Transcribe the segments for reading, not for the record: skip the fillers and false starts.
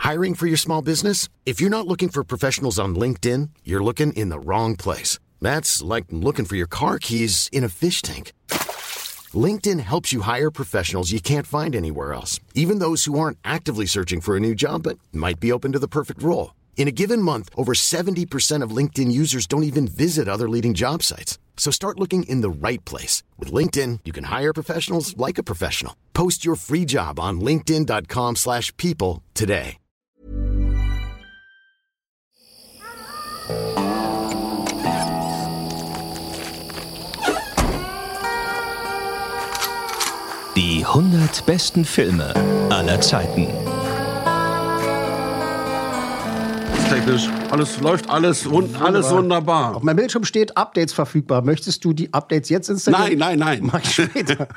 Hiring for your small business? If you're not looking for professionals on LinkedIn, you're looking in the wrong place. That's like looking for your car keys in a fish tank. LinkedIn helps you hire professionals you can't find anywhere else, even those who aren't actively searching for a new job but might be open to the perfect role. In a given month, over 70% of LinkedIn users don't even visit other leading job sites. So start looking in the right place. With LinkedIn, you can hire professionals like a professional. Post your free job on linkedin.com/people today. Die 100 besten Filme aller Zeiten. Technisch. Alles läuft, alles wunderbar. Auf meinem Bildschirm steht Updates verfügbar. Möchtest du die Updates jetzt installieren? Nein. Mach ich später.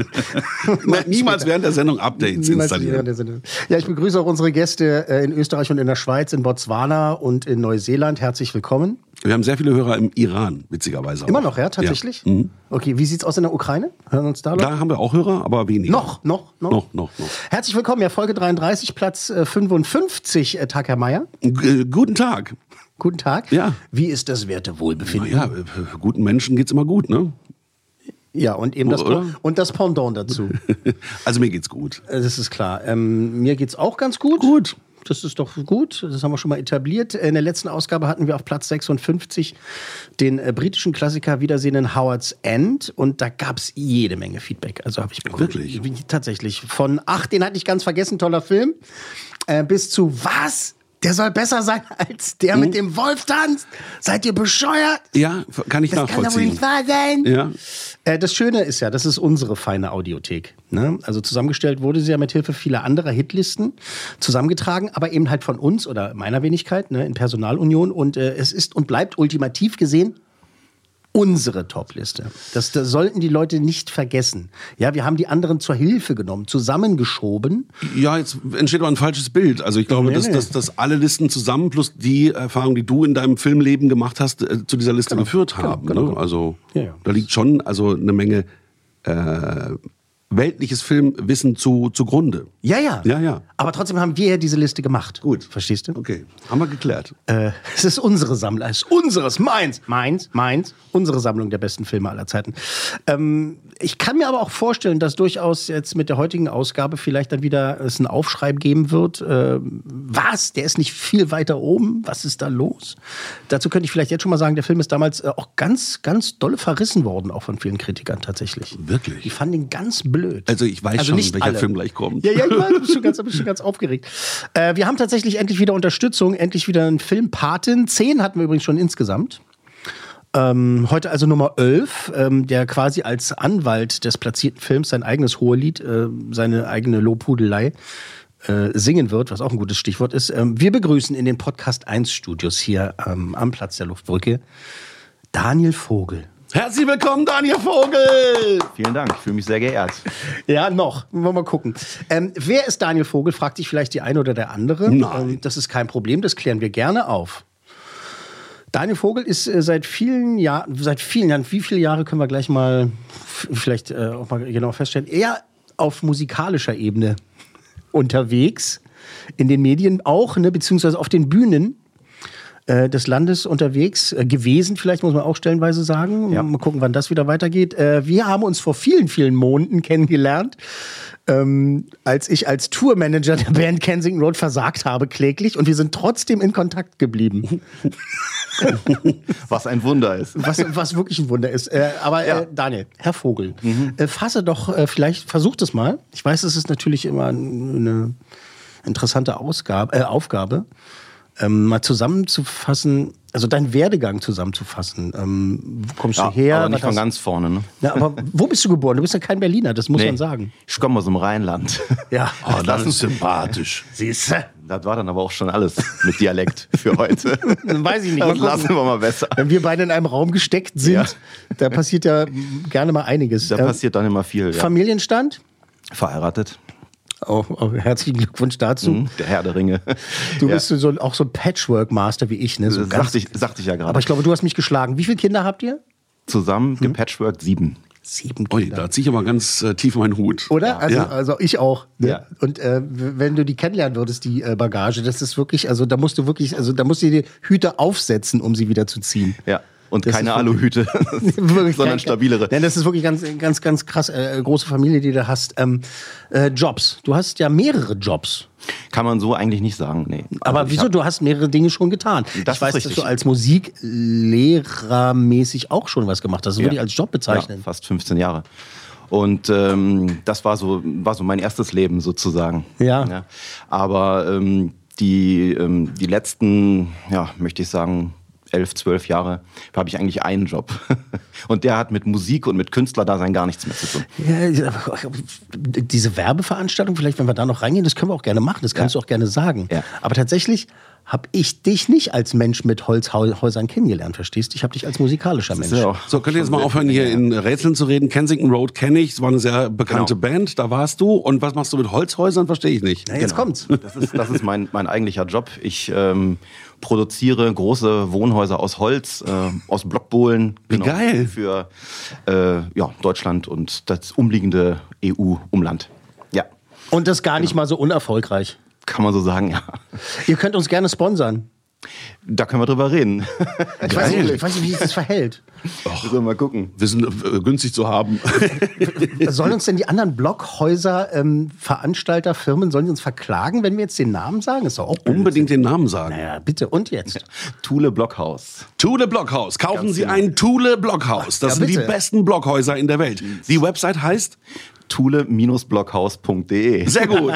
Niemals während der Sendung Updates installieren. Ja, ich begrüße auch unsere Gäste in Österreich und in der Schweiz, in Botswana und in Neuseeland. Herzlich willkommen. Wir haben sehr viele Hörer im Iran, witzigerweise. Immer noch, ja, tatsächlich? Ja. Okay, wie sieht's aus in der Ukraine? Hören uns da Leute? Da haben wir auch Hörer, aber weniger. Noch. Herzlich willkommen, ja, Folge 33, Platz 55, Tag, Herr Meier. Guten Tag. Guten Tag. Ja. Wie ist das Wertewohlbefinden? Ja, guten Menschen geht's immer gut, ne? Ja, und eben das Pendant dazu. Also mir geht's gut. Das ist klar. Mir geht's auch ganz gut. Gut. Das ist doch gut, das haben wir schon mal etabliert. In der letzten Ausgabe hatten wir auf Platz 56 den britischen Klassiker Wiedersehen Howard's End und da gab es jede Menge Feedback. Also habe ich bekommen. Wirklich? Tatsächlich. Von, den hatte ich ganz vergessen, toller Film, bis zu, was? Der soll besser sein als der mit dem Wolf tanzt. Seid ihr bescheuert? Ja, kann ich nachvollziehen. Das kann doch wohl nicht wahr sein. Ja. Das Schöne ist ja, das ist unsere feine Audiothek. Ne? Also zusammengestellt wurde sie ja mit Hilfe vieler anderer Hitlisten zusammengetragen, aber eben halt von uns oder meiner Wenigkeit, ne, in Personalunion. Und es ist und bleibt ultimativ gesehen unsere Top-Liste. Das sollten die Leute nicht vergessen. Ja, wir haben die anderen zur Hilfe genommen, zusammengeschoben. Ja, jetzt entsteht aber ein falsches Bild. Also ich glaube, dass alle Listen zusammen plus die Erfahrung, die du in deinem Filmleben gemacht hast, zu dieser Liste geführt haben. Genau. Ne? Also da liegt schon eine Menge weltliches Filmwissen zugrunde. Ja. Aber trotzdem haben wir ja diese Liste gemacht. Gut. Verstehst du? Okay, haben wir geklärt. Es ist unsere Sammlung. Es ist unseres, meins. Unsere Sammlung der besten Filme aller Zeiten. Ich kann mir aber auch vorstellen, dass durchaus jetzt mit der heutigen Ausgabe vielleicht dann wieder es einen Aufschrei geben wird. Was? Der ist nicht viel weiter oben? Was ist da los? Dazu könnte ich vielleicht jetzt schon mal sagen, der Film ist damals auch ganz, ganz dolle verrissen worden, auch von vielen Kritikern tatsächlich. Wirklich? Die fanden ihn ganz blöd. Also ich weiß schon, welcher Film gleich kommt. Ja, ich weiß, du bist schon ganz aufgeregt. Wir haben tatsächlich endlich wieder Unterstützung, endlich wieder einen Filmpaten. 10 hatten wir übrigens schon insgesamt. Heute also Nummer 11, der quasi als Anwalt des platzierten Films sein eigenes Hohelied, seine eigene Lobhudelei singen wird, was auch ein gutes Stichwort ist. Wir begrüßen in den Podcast 1 Studios hier am Platz der Luftbrücke Daniel Vogel. Herzlich willkommen, Daniel Vogel! Vielen Dank, ich fühle mich sehr geehrt. Ja, noch. Wollen wir mal gucken. Wer ist Daniel Vogel, fragt sich vielleicht die eine oder der andere. Nein. Das ist kein Problem, das klären wir gerne auf. Daniel Vogel ist seit vielen Jahren, wie viele Jahre können wir gleich mal vielleicht auch mal genau feststellen, eher auf musikalischer Ebene unterwegs, in den Medien auch, ne, beziehungsweise auf den Bühnen des Landes unterwegs gewesen, vielleicht muss man auch stellenweise sagen. Ja. Mal gucken, wann das wieder weitergeht. Wir haben uns vor vielen, vielen Monaten kennengelernt, als ich als Tourmanager der Band Kensington Road versagt habe, kläglich. Und wir sind trotzdem in Kontakt geblieben. Was ein Wunder ist. Was wirklich ein Wunder ist. Aber Daniel, Herr Vogel, fasse doch, vielleicht versucht es mal. Ich weiß, es ist natürlich immer eine interessante Aufgabe. Mal zusammenzufassen, also deinen Werdegang zusammenzufassen. Wo kommst du her? Aber nicht von ganz vorne, ne? Ja, aber wo bist du geboren? Du bist ja kein Berliner, das muss man sagen. Ich komme aus dem Rheinland. Ja. Das ist sympathisch. Siehste. Das war dann aber auch schon alles mit Dialekt für heute. Weiß ich nicht. Das lassen wir mal besser. Wenn wir beide in einem Raum gesteckt sind, da passiert ja gerne mal einiges. Da passiert dann immer viel. Ja. Familienstand? Verheiratet. Oh, herzlichen Glückwunsch dazu. Der Herr der Ringe. Du bist auch so ein Patchwork-Master wie ich. Ne? So sagte ich ja gerade. Aber ich glaube, du hast mich geschlagen. Wie viele Kinder habt ihr? Zusammen gepatchworked 7. 7 Ui, Kinder. da ziehe ich aber ganz tief meinen Hut. Oder? Also ich auch. Ne? Ja. Und wenn du die kennenlernen würdest, die Bagage, das ist wirklich, da musst du die Hüte aufsetzen, um sie wieder zu ziehen. Ja. Und Das keine ist Aluhüte, sondern stabilere. Denn das ist wirklich ganz krass. Große Familie, die du hast. Jobs. Du hast ja mehrere Jobs. Kann man so eigentlich nicht sagen, nee. Aber Also wieso? Du hast mehrere Dinge schon getan. Das Ich weiß, ist dass richtig. du als Musiklehrer-mäßig auch schon was gemacht hast. Das würde ich als Job bezeichnen. Ja, fast 15 Jahre. Und das war so mein erstes Leben sozusagen. Ja. Aber die letzten, möchte ich sagen, 11, 12 Jahre habe ich eigentlich einen Job. Und der hat mit Musik und mit Künstlerdasein gar nichts mehr zu tun. Ja, diese Werbeveranstaltung, vielleicht, wenn wir da noch reingehen, das können wir auch gerne machen, das kannst du auch gerne sagen. Ja. Aber tatsächlich habe ich dich nicht als Mensch mit Holzhäusern kennengelernt, verstehst du? Ich habe dich als musikalischer Mensch. Ja, So, könnt ihr jetzt mal aufhören, hier in Rätseln zu reden? Kensington Road kenne ich, es war eine sehr bekannte Band, da warst du. Und was machst du mit Holzhäusern, verstehe ich nicht. Ja, jetzt kommt's. Das ist mein eigentlicher Job. Ich produziere große Wohnhäuser aus Holz, aus Blockbohlen. Wie geil. Für Deutschland und das umliegende EU-Umland. Ja, Und das gar nicht mal so unerfolgreich. kann man so sagen, ja. Ihr könnt uns gerne sponsern. Da können wir drüber reden. Ich weiß nicht, wie sich das verhält. Müssen wir mal gucken. Wir sind günstig zu haben. Sollen uns denn die anderen Blockhäuser, Veranstalter, Firmen, sollen sie uns verklagen, wenn wir jetzt den Namen sagen? Ist doch auch blöd. Unbedingt den Namen sagen. Naja, bitte. Und jetzt? Thule Blockhaus. Thule Blockhaus. Kaufen Sie ein Thule Blockhaus. Das Ja, sind die bitte. besten Blockhäuser in der Welt. Die Website heißt thule-blockhaus.de. sehr gut.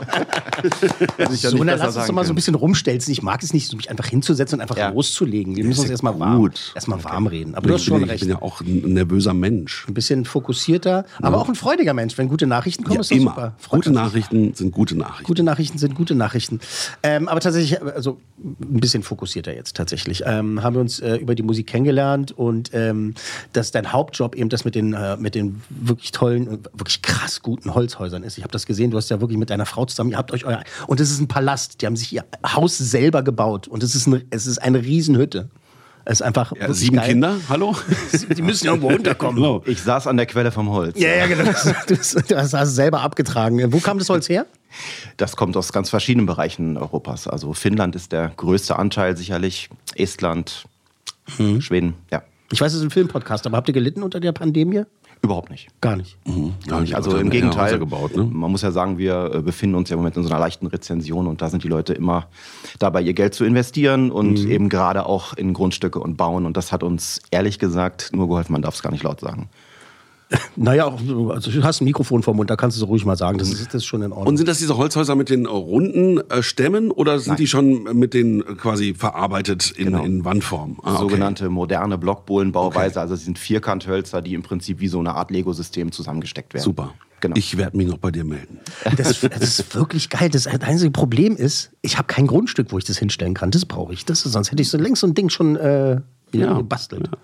So, dann lass uns doch mal so ein bisschen rumstelzen. Ich mag es nicht, so mich einfach hinzusetzen und einfach loszulegen. Wir müssen uns erstmal warm reden. Aber du hast schon Ich recht. bin ja auch ein nervöser Mensch. Ein bisschen fokussierter, aber auch ein freudiger Mensch. Wenn gute Nachrichten kommen, ist doch immer. super. Freut Gute uns. Nachrichten sind gute Nachrichten. Gute Nachrichten sind gute Nachrichten. Aber tatsächlich, also ein bisschen fokussierter jetzt tatsächlich. Haben wir uns über die Musik kennengelernt und dass dein Hauptjob eben das mit den wirklich tollen und wirklich krass guten Holzhäusern ist. Ich habe das gesehen, du hast ja wirklich mit deiner Frau zusammen, ihr habt euch und es ist ein Palast, die haben sich ihr Haus selber gebaut und es ist eine Riesenhütte. Es ist einfach Ja, wirklich 7 geil. Kinder, hallo? Die müssen irgendwo runterkommen. Genau. Ich saß an der Quelle vom Holz. Ja, genau. Das hast du selber abgetragen. Wo kam das Holz her? Das kommt aus ganz verschiedenen Bereichen Europas. Also Finnland ist der größte Anteil sicherlich, Estland, Schweden, ja. Ich weiß, es ist ein Filmpodcast, aber habt ihr gelitten unter der Pandemie? Überhaupt nicht. Gar nicht. Gar nicht, Also aber im dann Gegenteil, Häuser gebaut, ne? man muss ja sagen, wir befinden uns ja im Moment in so einer leichten Rezension und da sind die Leute immer dabei, ihr Geld zu investieren und eben gerade auch in Grundstücke und Bauen und das hat uns ehrlich gesagt nur geholfen, man darf es gar nicht laut sagen. Naja, also du hast ein Mikrofon vor dem Mund, da kannst du so ruhig mal sagen, das ist schon in Ordnung. Und sind das diese Holzhäuser mit den runden Stämmen oder sind die schon mit den quasi verarbeitet in Wandform? Ah, okay. Sogenannte moderne Blockbohlenbauweise, also es sind Vierkanthölzer, die im Prinzip wie so eine Art Lego-System zusammengesteckt werden. Super. Genau. Ich werde mich noch bei dir melden. Das ist wirklich geil. Das einzige Problem ist, ich habe kein Grundstück, wo ich das hinstellen kann. Das brauche ich. Sonst hätte ich so längst so ein Ding schon gebastelt. Ja.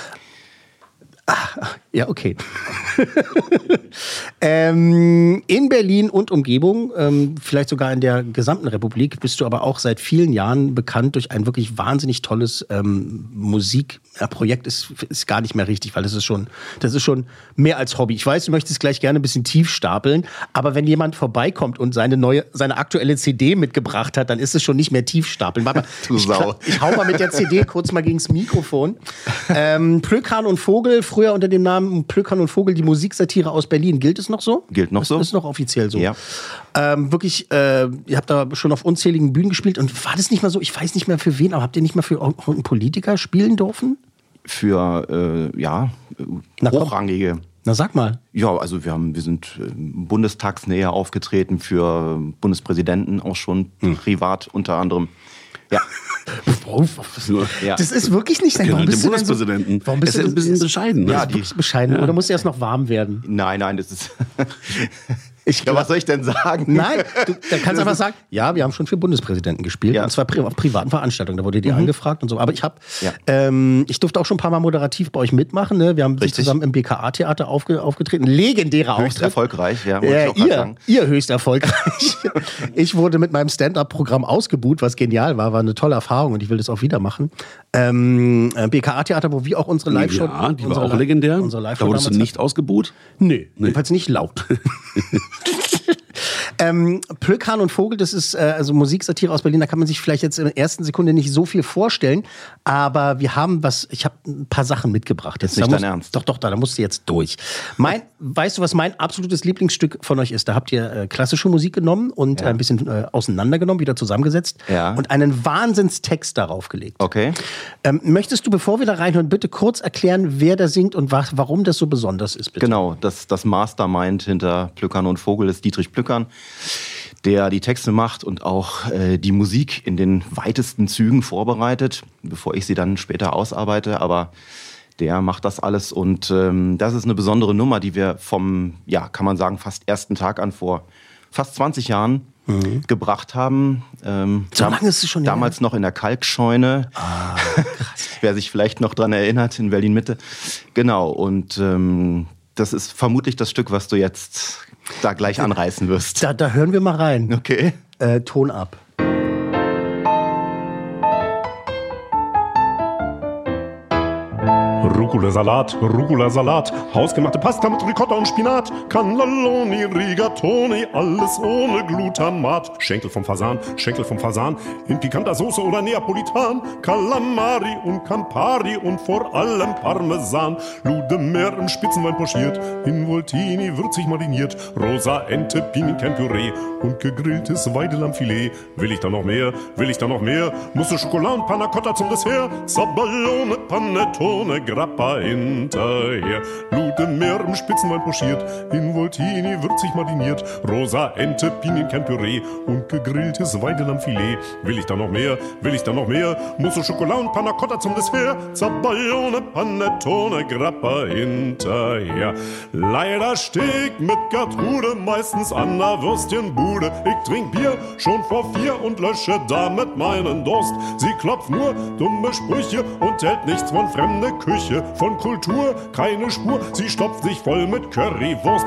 Ja, okay. In Berlin und Umgebung, vielleicht sogar in der gesamten Republik, bist du aber auch seit vielen Jahren bekannt durch ein wirklich wahnsinnig tolles Musikprojekt. Ist gar nicht mehr richtig, weil das ist schon mehr als Hobby. Ich weiß, du möchtest gleich gerne ein bisschen tief stapeln, aber wenn jemand vorbeikommt und seine aktuelle CD mitgebracht hat, dann ist es schon nicht mehr tief stapeln. Warte mal, Du Sau. Ich hau mal mit der CD kurz mal gegens Mikrofon. Plöckern und Vogel, früher unter dem Namen Plöckern und Vogel, die Musiksatire aus Berlin. Gilt es noch so? Gilt noch so. Ist noch offiziell so. Ja. Wirklich, ihr habt da schon auf unzähligen Bühnen gespielt und war das nicht mal so, ich weiß nicht mehr für wen, aber habt ihr nicht mal für irgendeinen Politiker spielen dürfen? Für, hochrangige. Na, sag mal. Ja, also wir sind bundestagsnähe aufgetreten für Bundespräsidenten, auch schon privat unter anderem. Ja. Ja. Das ist wirklich nicht sein. Genau, Warum den bist du denn so, Bundespräsidenten. warum bist Er ist du ein bisschen bescheiden. Ne? Ja, Ja, die- bescheiden? Oder musst du erst noch warm werden? Nein, das ist. Ich Ja, was soll ich denn sagen? Nein, da kannst du einfach sagen, ja, wir haben schon für Bundespräsidenten gespielt. Ja. Und zwar auf privaten Veranstaltungen. Da wurde dir angefragt und so. Aber ich durfte auch schon ein paar Mal moderativ bei euch mitmachen. Ne? Wir haben Richtig. zusammen im BKA-Theater aufgetreten. Legendärer Höchst Auftritt. erfolgreich, ja. wollte ich auch grad sagen. Ihr höchst erfolgreich. Ich wurde mit meinem Stand-Up-Programm ausgebuht, was genial war eine tolle Erfahrung. Erfahrung und ich will das auch wieder machen. BKA-Theater, wo wir auch unsere Live-Show... Ja, die war auch legendär. Da wurdest du nicht ausgebuht? Nee, jedenfalls nicht laut. Plöck, Hahn und Vogel, das ist also Musiksatire aus Berlin, da kann man sich vielleicht jetzt in der ersten Sekunde nicht so viel vorstellen, aber ich habe ein paar Sachen mitgebracht. Jetzt nicht dein Ernst? Doch, da musst du jetzt durch. Weißt du, was mein absolutes Lieblingsstück von euch ist? Da habt ihr klassische Musik genommen und ein bisschen auseinandergenommen, wieder zusammengesetzt und einen Wahnsinnstext darauf gelegt. Okay. Möchtest du, bevor wir da reinhören, bitte kurz erklären, wer da singt und warum das so besonders ist, bitte? Genau, das Mastermind hinter Plöck, Hahn und Vogel ist Dietrich Plöckern, der die Texte macht und auch die Musik in den weitesten Zügen vorbereitet, bevor ich sie dann später ausarbeite. Aber der macht das alles und das ist eine besondere Nummer, die wir vom, kann man sagen, fast ersten Tag an vor fast 20 Jahren gebracht haben. So lange ist es schon damals noch in der Kalkscheune. Ah, krass. Wer sich vielleicht noch dran erinnert, in Berlin-Mitte. Genau, und das ist vermutlich das Stück, was du jetzt da gleich anreißen wirst. Da hören wir mal rein. Okay. Ton ab. Rucola-Salat, hausgemachte Pasta mit Ricotta und Spinat, Cannelloni, Rigatoni, alles ohne Glutamat. Schenkel vom Fasan, in pikanter Soße oder Neapolitan, Calamari und Campari und vor allem Parmesan. Ludemeer im Spitzenwein pochiert, in Voltini würzig mariniert, rosa Ente, Pinienkernpüree und gegrilltes Weidelammfilet. Will ich da noch mehr? Musste Schokolade und Panna Cotta zum Dessert, Zaballone, Panettone, Grappa hinterher. Ludemeer im Spitzenwein pochiert, in Voltini würzig mariniert, rosa Ente, Pinienkernpüree und gegrilltes Weidelammfilet. Will ich da noch mehr? Musste Schokolade und Panna Cotta zum Dessert, Zaballone, Panettone, Grappa hinterher. Leider steh ich mit Gertrude meistens an der Würstchenbude. Ich trink Bier schon vor 4 und lösche damit meinen Durst. Sie klopft nur dumme Sprüche und hält nichts von fremde Küche. Von Kultur keine Spur, sie stopft sich voll mit Currywurst.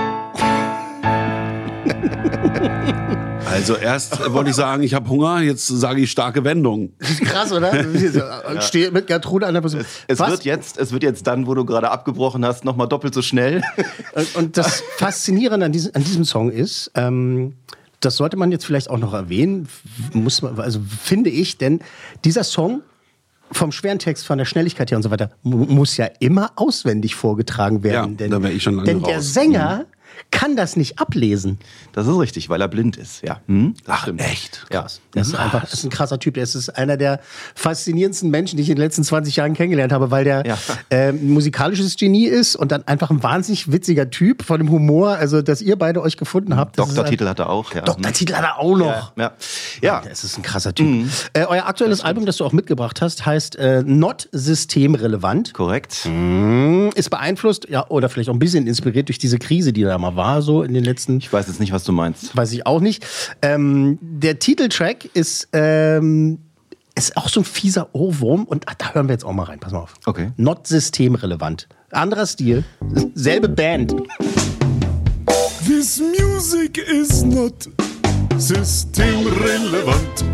Also erst wollte ich sagen, ich habe Hunger, jetzt sage ich starke Wendung. Krass, oder? Stehe mit Gertrude an der Person. Es wird jetzt dann, wo du gerade abgebrochen hast, nochmal doppelt so schnell. Und das Faszinierende an diesem Song ist, das sollte man jetzt vielleicht auch noch erwähnen, finde ich, denn dieser Song vom schweren Text, von der Schnelligkeit her und so weiter, muss ja immer auswendig vorgetragen werden. Ja, da wäre ich schon lange raus. Denn der Sänger kann das nicht ablesen. Das ist richtig, weil er blind ist, ja. Ach, stimmt. echt? Krass. Das ist ein krasser Typ. Das ist einer der faszinierendsten Menschen, die ich in den letzten 20 Jahren kennengelernt habe, weil der musikalisches Genie ist und dann einfach ein wahnsinnig witziger Typ von dem Humor, also dass ihr beide euch gefunden habt. Doktortitel hat er auch, ja. Doktortitel hat er auch noch. Ja. Das ist ein krasser Typ. Euer aktuelles Album, das du auch mitgebracht hast, heißt Not systemrelevant. Korrekt. Ist beeinflusst, oder vielleicht auch ein bisschen inspiriert durch diese Krise, die da mal war, so in den letzten... Ich weiß jetzt nicht, was du meinst. Weiß ich auch nicht. Der Titeltrack ist auch so ein fieser Ohrwurm und da hören wir jetzt auch mal rein. Pass mal auf. Okay. Not systemrelevant. Anderer Stil, selbe Band. This music is not systemrelevant.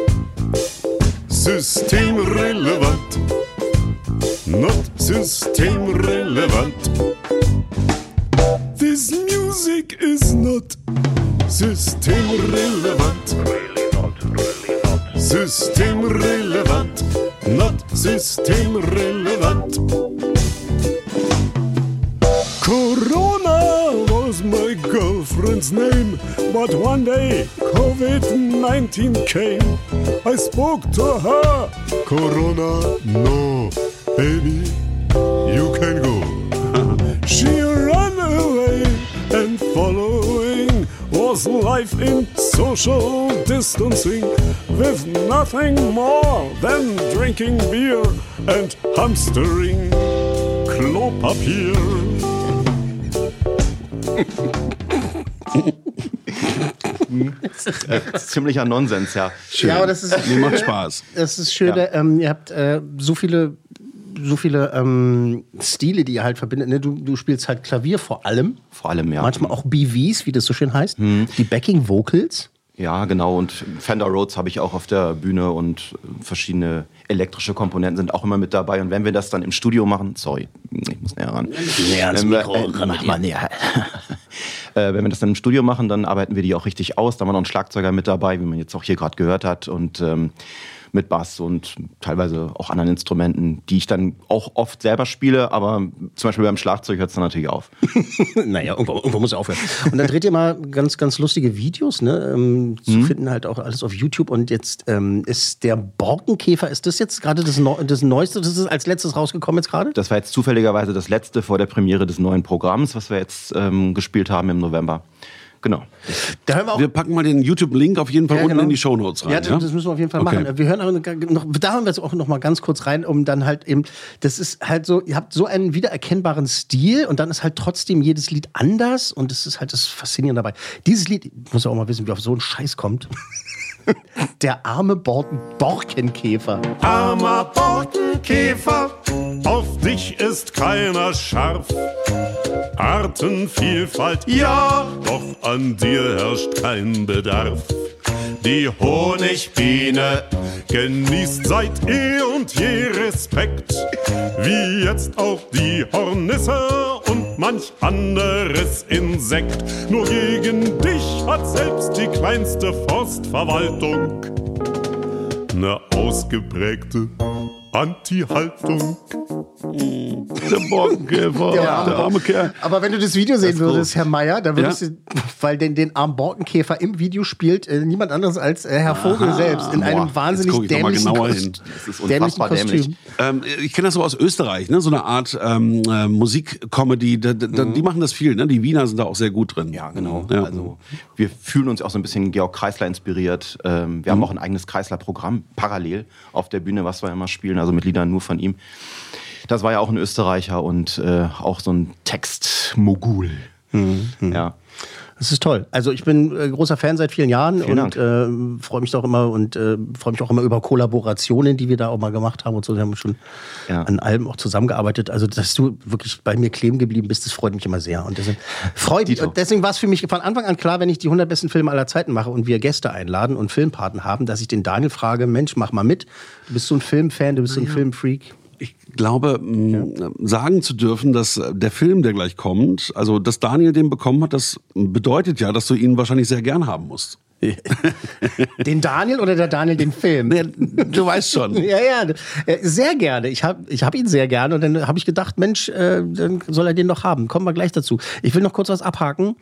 Systemrelevant. Not systemrelevant. This music is not systemrelevant. Systemrelevant. Not systemrelevant. Corona was my girlfriend's name, but one day COVID-19 came. I spoke to her. Corona, no, baby, you can go. She ran away and following was life in social distancing with nothing more than drinking beer and hamstering Klopapier. Das ist ziemlicher Nonsens, ja. Schön. Ja, aber das ist... Mir macht Spaß. Das ist schön, ihr habt so viele Stile, die ihr halt verbindet. Ne? Du spielst halt Klavier vor allem. Vor allem, ja. Manchmal auch BVs, wie das so schön heißt. Die Backing Vocals. Ja, genau. Und Fender Rhodes habe ich auch auf der Bühne und verschiedene elektrische Komponenten sind auch immer mit dabei. Und wenn wir das dann im Studio machen, sorry, ich muss näher ran. Näher ans Mikro, mach mal näher. Wenn wir das dann im Studio machen, dann arbeiten wir die auch richtig aus. Da haben wir noch einen Schlagzeuger mit dabei, wie man jetzt auch hier gerade gehört hat. Und mit Bass und teilweise auch anderen Instrumenten, die ich dann auch oft selber spiele, aber zum Beispiel beim Schlagzeug hört es dann natürlich auf. Naja, irgendwo muss er aufhören. Und dann dreht ihr mal ganz, ganz lustige Videos, ne? Zu finden halt auch alles auf YouTube. Und jetzt ist der Borkenkäfer, ist das jetzt gerade das Neueste, das ist als letztes rausgekommen jetzt gerade? Das war jetzt zufälligerweise das letzte vor der Premiere des neuen Programms, was wir jetzt gespielt haben im November. Genau. Wir packen mal den YouTube-Link auf jeden Fall unten in die Shownotes rein. Ja, das müssen wir auf jeden Fall machen. Wir hören aber noch, da hören wir jetzt auch noch mal ganz kurz rein, um dann halt eben, das ist halt so, ihr habt so einen wiedererkennbaren Stil und dann ist halt trotzdem jedes Lied anders und das ist halt das Faszinierende dabei. Dieses Lied, ich muss ja auch mal wissen, wie auf so einen Scheiß kommt. Der arme Borkenkäfer. Armer Borkenkäfer, auf dich ist keiner scharf. Artenvielfalt, ja, doch an dir herrscht kein Bedarf. Die Honigbiene genießt seit eh und je Respekt, wie jetzt auch die Hornisse und manch anderes Insekt. Nur gegen dich hat selbst die kleinste Forstverwaltung eine ausgeprägte Anti-Haltung. Der Borkenkäfer, der arme Kerl. Aber wenn du das Video sehen würdest, Herr Meier, dann würdest du, weil den armen Borkenkäfer im Video spielt niemand anderes als Herr Vogel selbst in einem wahnsinnig dämlichen Kostüm. Das ist unfassbar dämlich. Ich kenne das so aus Österreich, ne? So eine Art Musik-Comedy. Die machen das viel, ne? Die Wiener sind da auch sehr gut drin. Ja, genau. Ja. Also wir fühlen uns auch so ein bisschen Georg Kreisler inspiriert. Wir haben auch ein eigenes Kreisler-Programm parallel auf der Bühne, was wir immer spielen, also mit Liedern nur von ihm. Das war ja auch ein Österreicher und auch so ein Textmogul. Ja. Das ist toll. Also ich bin großer Fan seit vielen Jahren und freue mich auch immer über Kollaborationen, die wir da auch mal gemacht haben und so. Wir haben schon an Alben auch zusammengearbeitet. Also dass du wirklich bei mir kleben geblieben bist, das freut mich immer sehr. Und deswegen war es für mich von Anfang an klar, wenn ich die 100 besten Filme aller Zeiten mache und wir Gäste einladen und Filmpaten haben, dass ich den Daniel frage, Mensch, mach mal mit. Du bist so ein Filmfan, du bist so ein Filmfreak. Ich glaube, sagen zu dürfen, dass der Film, der gleich kommt, also dass Daniel den bekommen hat, das bedeutet ja, dass du ihn wahrscheinlich sehr gern haben musst. Den Daniel oder der Daniel den Film? Ja, du weißt schon. Ja, sehr gerne. Ich hab ihn sehr gerne und dann habe ich gedacht, Mensch, dann soll er den noch haben. Kommen wir gleich dazu. Ich will noch kurz was abhaken.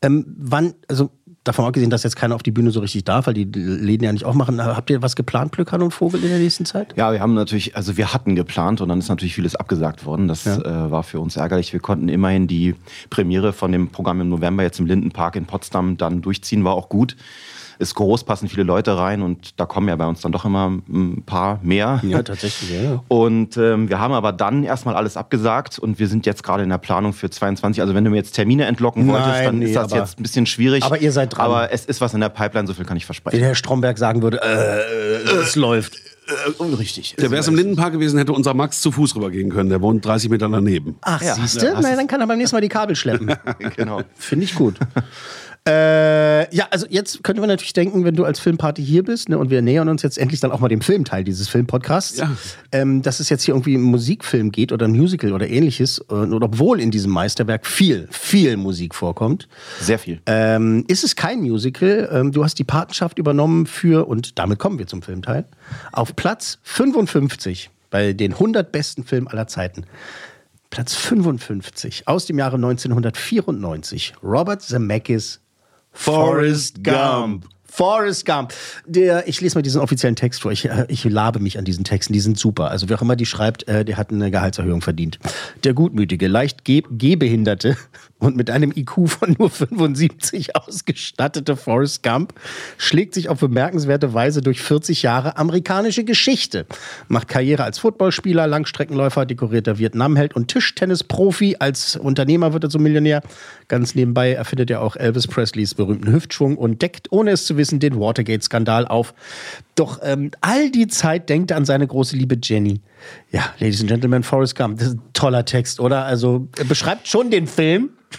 Davon abgesehen, dass jetzt keiner auf die Bühne so richtig darf, weil die Läden ja nicht aufmachen. Habt ihr was geplant, Plöckern und Vogel, in der nächsten Zeit? Ja, wir hatten geplant und dann ist natürlich vieles abgesagt worden. Das war für uns ärgerlich. Wir konnten immerhin die Premiere von dem Programm im November jetzt im Lindenpark in Potsdam dann durchziehen, war auch gut. Ist groß, passen viele Leute rein und da kommen ja bei uns dann doch immer ein paar mehr. Ja, tatsächlich, ja. Und wir haben aber dann erstmal alles abgesagt und wir sind jetzt gerade in der Planung für 22. Also wenn du mir jetzt Termine entlocken wolltest, dann ist das jetzt ein bisschen schwierig. Aber ihr seid dran. Aber es ist was in der Pipeline, so viel kann ich versprechen. Wenn Herr Stromberg sagen würde, es läuft. Richtig. Der wäre es im Lindenpark gewesen, hätte unser Max zu Fuß rübergehen können. Der wohnt 30 Meter daneben. Ach, siehst du? Dann kann er beim nächsten Mal die Kabel schleppen. Genau. Finde ich gut. Also jetzt könnten wir natürlich denken, wenn du als Filmparty hier bist, ne, und wir nähern uns jetzt endlich dann auch mal dem Filmteil dieses Filmpodcasts, dass es jetzt hier irgendwie um Musikfilm geht oder ein Musical oder ähnliches, und obwohl in diesem Meisterwerk viel Musik vorkommt. Sehr viel. Ist es kein Musical? Du hast die Patenschaft übernommen und damit kommen wir zum Filmteil, auf Platz 55 bei den 100 besten Filmen aller Zeiten. Platz 55 aus dem Jahre 1994. Robert Zemeckis Forrest Gump. Forrest Gump. Ich lese mal diesen offiziellen Text vor. Ich labe mich an diesen Texten. Die sind super. Also wer auch immer die schreibt, der hat eine Gehaltserhöhung verdient. Der gutmütige, leicht gehbehinderte und mit einem IQ von nur 75 ausgestattete Forrest Gump schlägt sich auf bemerkenswerte Weise durch 40 Jahre amerikanische Geschichte. Macht Karriere als Footballspieler, Langstreckenläufer, dekorierter Vietnamheld und Tischtennisprofi. Als Unternehmer wird er zum Millionär. Ganz nebenbei erfindet er auch Elvis Presleys berühmten Hüftschwung und deckt, ohne es zu wissen, den Watergate-Skandal auf. Doch all die Zeit denkt er an seine große Liebe Jenny. Ja, Ladies and Gentlemen, Forrest Gump. Das ist ein toller Text, oder? Also, er beschreibt schon den Film.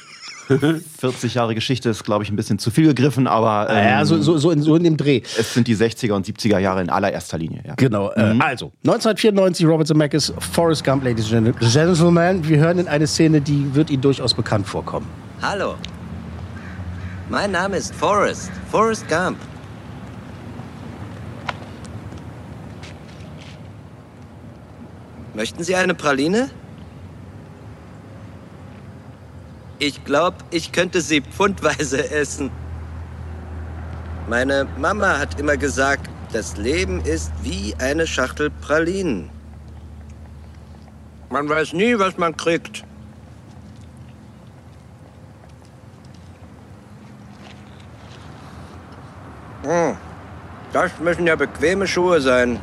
40 Jahre Geschichte ist, glaube ich, ein bisschen zu viel gegriffen, aber so in dem Dreh. Es sind die 60er und 70er Jahre in allererster Linie. Ja. Genau. Also, 1994, Robert Zemeckis, Forrest Gump, Ladies and Gentlemen. Wir hören in eine Szene, die wird Ihnen durchaus bekannt vorkommen. Hallo. Mein Name ist Forrest Gump. Möchten Sie eine Praline? Ich glaube, ich könnte sie pfundweise essen. Meine Mama hat immer gesagt, das Leben ist wie eine Schachtel Pralinen. Man weiß nie, was man kriegt. Das müssen ja bequeme Schuhe sein.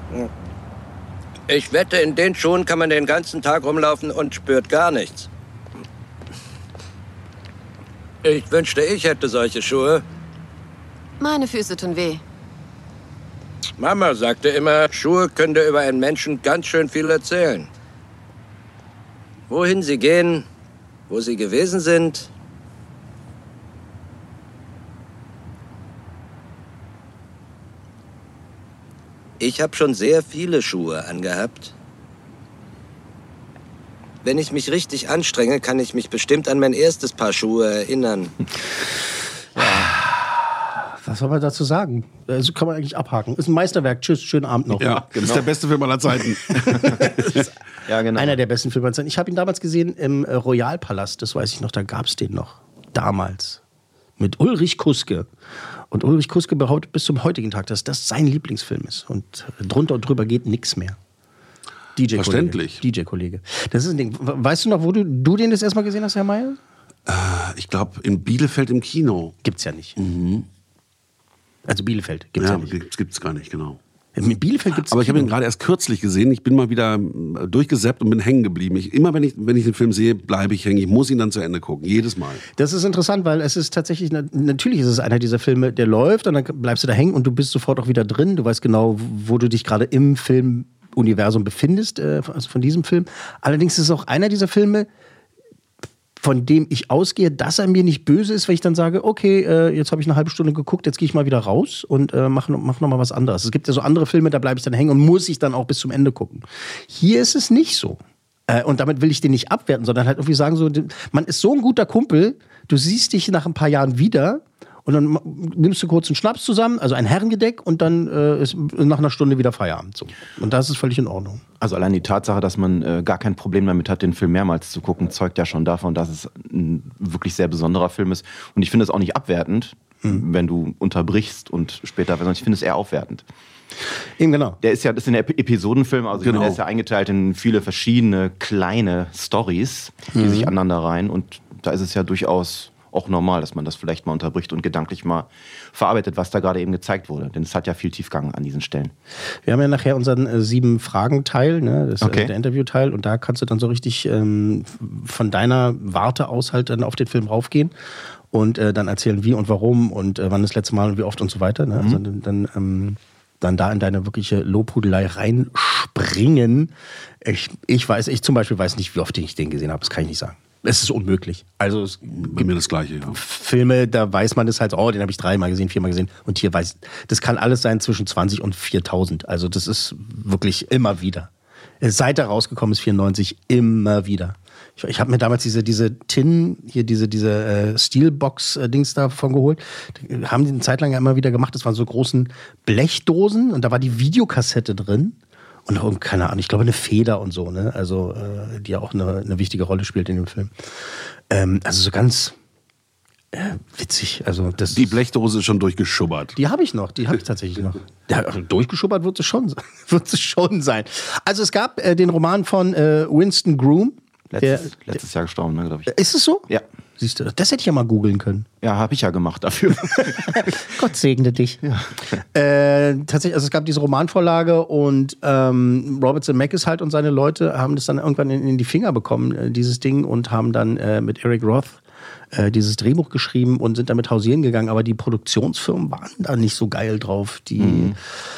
Ich wette, in den Schuhen kann man den ganzen Tag rumlaufen und spürt gar nichts. Ich wünschte, ich hätte solche Schuhe. Meine Füße tun weh. Mama sagte immer, Schuhe können dir über einen Menschen ganz schön viel erzählen. Wohin sie gehen, wo sie gewesen sind. Ich habe schon sehr viele Schuhe angehabt. Wenn ich mich richtig anstrenge, kann ich mich bestimmt an mein erstes Paar Schuhe erinnern. Was soll man dazu sagen? Also kann man eigentlich abhaken. Ist ein Meisterwerk. Tschüss, schönen Abend noch. Ja, genau. Ist der beste Film aller Zeiten. Ja, genau. Einer der besten Filme aller Zeiten. Ich habe ihn damals gesehen im Royalpalast. Das weiß ich noch, da gab es den noch. Damals. Mit Ulrich Kuske. Und Ulrich Kuske behauptet bis zum heutigen Tag, dass das sein Lieblingsfilm ist. Und drunter und drüber geht nichts mehr. Verständlich. DJ-Kollege. Das ist ein Ding. Weißt du noch, wo du den das erstmal gesehen hast, Herr Mayer? Ich glaube, in Bielefeld im Kino. Gibt's ja nicht. Also Bielefeld gibt's ja nicht. Gibt's gar nicht, genau. In Bielefeld gibt's Aber ich habe ihn gerade erst kürzlich gesehen. Ich bin mal wieder durchgesäppt und bin hängen geblieben. Immer wenn ich den Film sehe, bleibe ich hängen. Ich muss ihn dann zu Ende gucken. Jedes Mal. Das ist interessant, weil es ist tatsächlich, natürlich ist es einer dieser Filme, der läuft und dann bleibst du da hängen und du bist sofort auch wieder drin. Du weißt genau, wo du dich gerade im Filmuniversum befindest, also von diesem Film. Allerdings ist es auch einer dieser Filme, von dem ich ausgehe, dass er mir nicht böse ist, wenn ich dann sage, okay, jetzt habe ich eine halbe Stunde geguckt, jetzt gehe ich mal wieder raus und mach noch mal was anderes. Es gibt ja so andere Filme, da bleibe ich dann hängen und muss ich dann auch bis zum Ende gucken. Hier ist es nicht so. Und damit will ich den nicht abwerten, sondern halt irgendwie sagen, so, man ist so ein guter Kumpel, du siehst dich nach ein paar Jahren wieder und dann nimmst du kurz einen Schnaps zusammen, also ein Herrengedeck und dann ist nach einer Stunde wieder Feierabend. So. Und das ist völlig in Ordnung. Also allein die Tatsache, dass man gar kein Problem damit hat, den Film mehrmals zu gucken, zeugt ja schon davon, dass es ein wirklich sehr besonderer Film ist. Und ich finde es auch nicht abwertend, wenn du unterbrichst und später, sondern ich finde es eher aufwertend. Eben genau. Das ist ein Episodenfilm, also der ist ja eingeteilt in viele verschiedene kleine Storys, die sich aneinander reihen. Und da ist es ja durchaus auch normal, dass man das vielleicht mal unterbricht und gedanklich mal verarbeitet, was da gerade eben gezeigt wurde. Denn es hat ja viel Tiefgang an diesen Stellen. Wir haben ja nachher unseren 7-Fragen-Teil, ne? Das ist der Interview-Teil. Und da kannst du dann so richtig von deiner Warte aus halt dann auf den Film raufgehen und dann erzählen, wie und warum und wann das letzte Mal und wie oft und so weiter. Ne? Also dann da in deine wirkliche Lobhudelei reinspringen. Ich zum Beispiel weiß nicht, wie oft ich den gesehen habe. Das kann ich nicht sagen. Es ist unmöglich. Also bei mir das Gleiche, ja. Filme, da weiß man das halt, den habe ich 3-mal gesehen, 4-mal gesehen. Und hier das kann alles sein zwischen 20 und 4000. Also das ist wirklich immer wieder. Seit er rausgekommen ist, 94, immer wieder. Ich habe mir damals diese Tin, hier diese Steelbox-Dings davon geholt. Die haben die eine Zeit lang ja immer wieder gemacht. Das waren so großen Blechdosen und da war die Videokassette drin. Und auch, keine Ahnung, ich glaube eine Feder und so, ne? Also, die ja auch eine wichtige Rolle spielt in dem Film. Also so ganz witzig. Also die Blechdose ist schon durchgeschubbert. Die habe ich tatsächlich noch. Ja, also durchgeschubbert wird es schon sein. Also es gab den Roman von Winston Groom. Letztes Jahr gestorben, ne, glaube ich. Ist es so? Ja. Siehst du, das hätte ich ja mal googeln können. Ja, habe ich ja gemacht dafür. Gott segne dich. Ja. Tatsächlich, also es gab diese Romanvorlage und Robert Zemeckis halt und seine Leute haben das dann irgendwann in die Finger bekommen, dieses Ding, und haben dann mit Eric Roth dieses Drehbuch geschrieben und sind damit hausieren gegangen. Aber die Produktionsfirmen waren da nicht so geil drauf.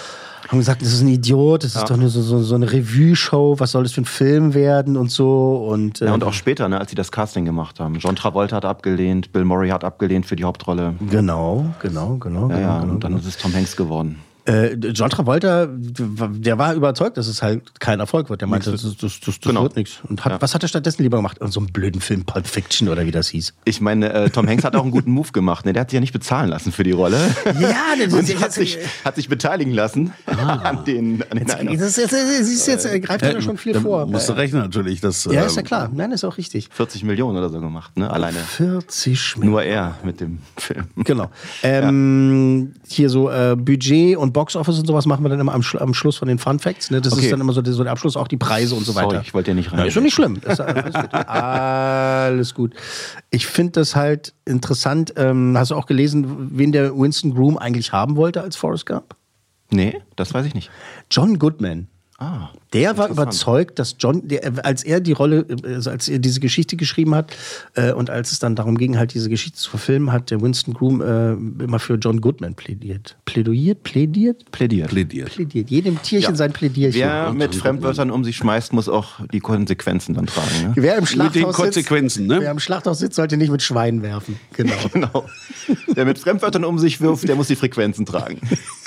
Haben gesagt, das ist ein Idiot, das ist doch nur so eine Revue-Show, was soll das für ein Film werden und so. Und auch später, ne, als sie das Casting gemacht haben. John Travolta hat abgelehnt, Bill Murray hat abgelehnt für die Hauptrolle. Genau. Und dann ist es Tom Hanks geworden. John Travolta, der war überzeugt, dass es halt kein Erfolg wird. Der meinte, das wird nichts. Und was hat er stattdessen lieber gemacht? So einen blöden Film, Pulp Fiction oder wie das hieß. Ich meine, Tom Hanks hat auch einen guten Move gemacht. Ne? Der hat sich ja nicht bezahlen lassen für die Rolle. Ja, und hat sich beteiligen lassen an den Jetzt greift er schon viel vor. Musst du rechnen natürlich. Ist ja klar. Nein, ist auch richtig. 40 Millionen oder so gemacht, ne? Alleine. 40 Millionen. Nur er mit dem Film. Genau. Hier so Budget und Box Office und sowas machen wir dann immer am Schluss von den Fun Facts. Ne? Das ist dann immer so der Abschluss, auch die Preise und so weiter. Sorry, ich wollte ja nicht rein. Ja, ist schon nicht schlimm. Ist alles gut. Ich finde das halt interessant. Hast du auch gelesen, wen der Winston Groom eigentlich haben wollte als Forrest Gump? Nee, das weiß ich nicht. John Goodman. Der war überzeugt, dass als er diese Geschichte geschrieben hat und als es dann darum ging, halt diese Geschichte zu verfilmen, hat der Winston Groom immer für John Goodman plädiert. Plädiert. Jedem Tierchen sein Plädierchen. Wer mit Fremdwörtern um sich schmeißt, muss auch die Konsequenzen dann tragen. Ne? Wer im Schlachthaus Wer im Schlachthaus sitzt, sollte nicht mit Schweinen werfen. Genau. Wer mit Fremdwörtern um sich wirft, der muss die Frequenzen tragen.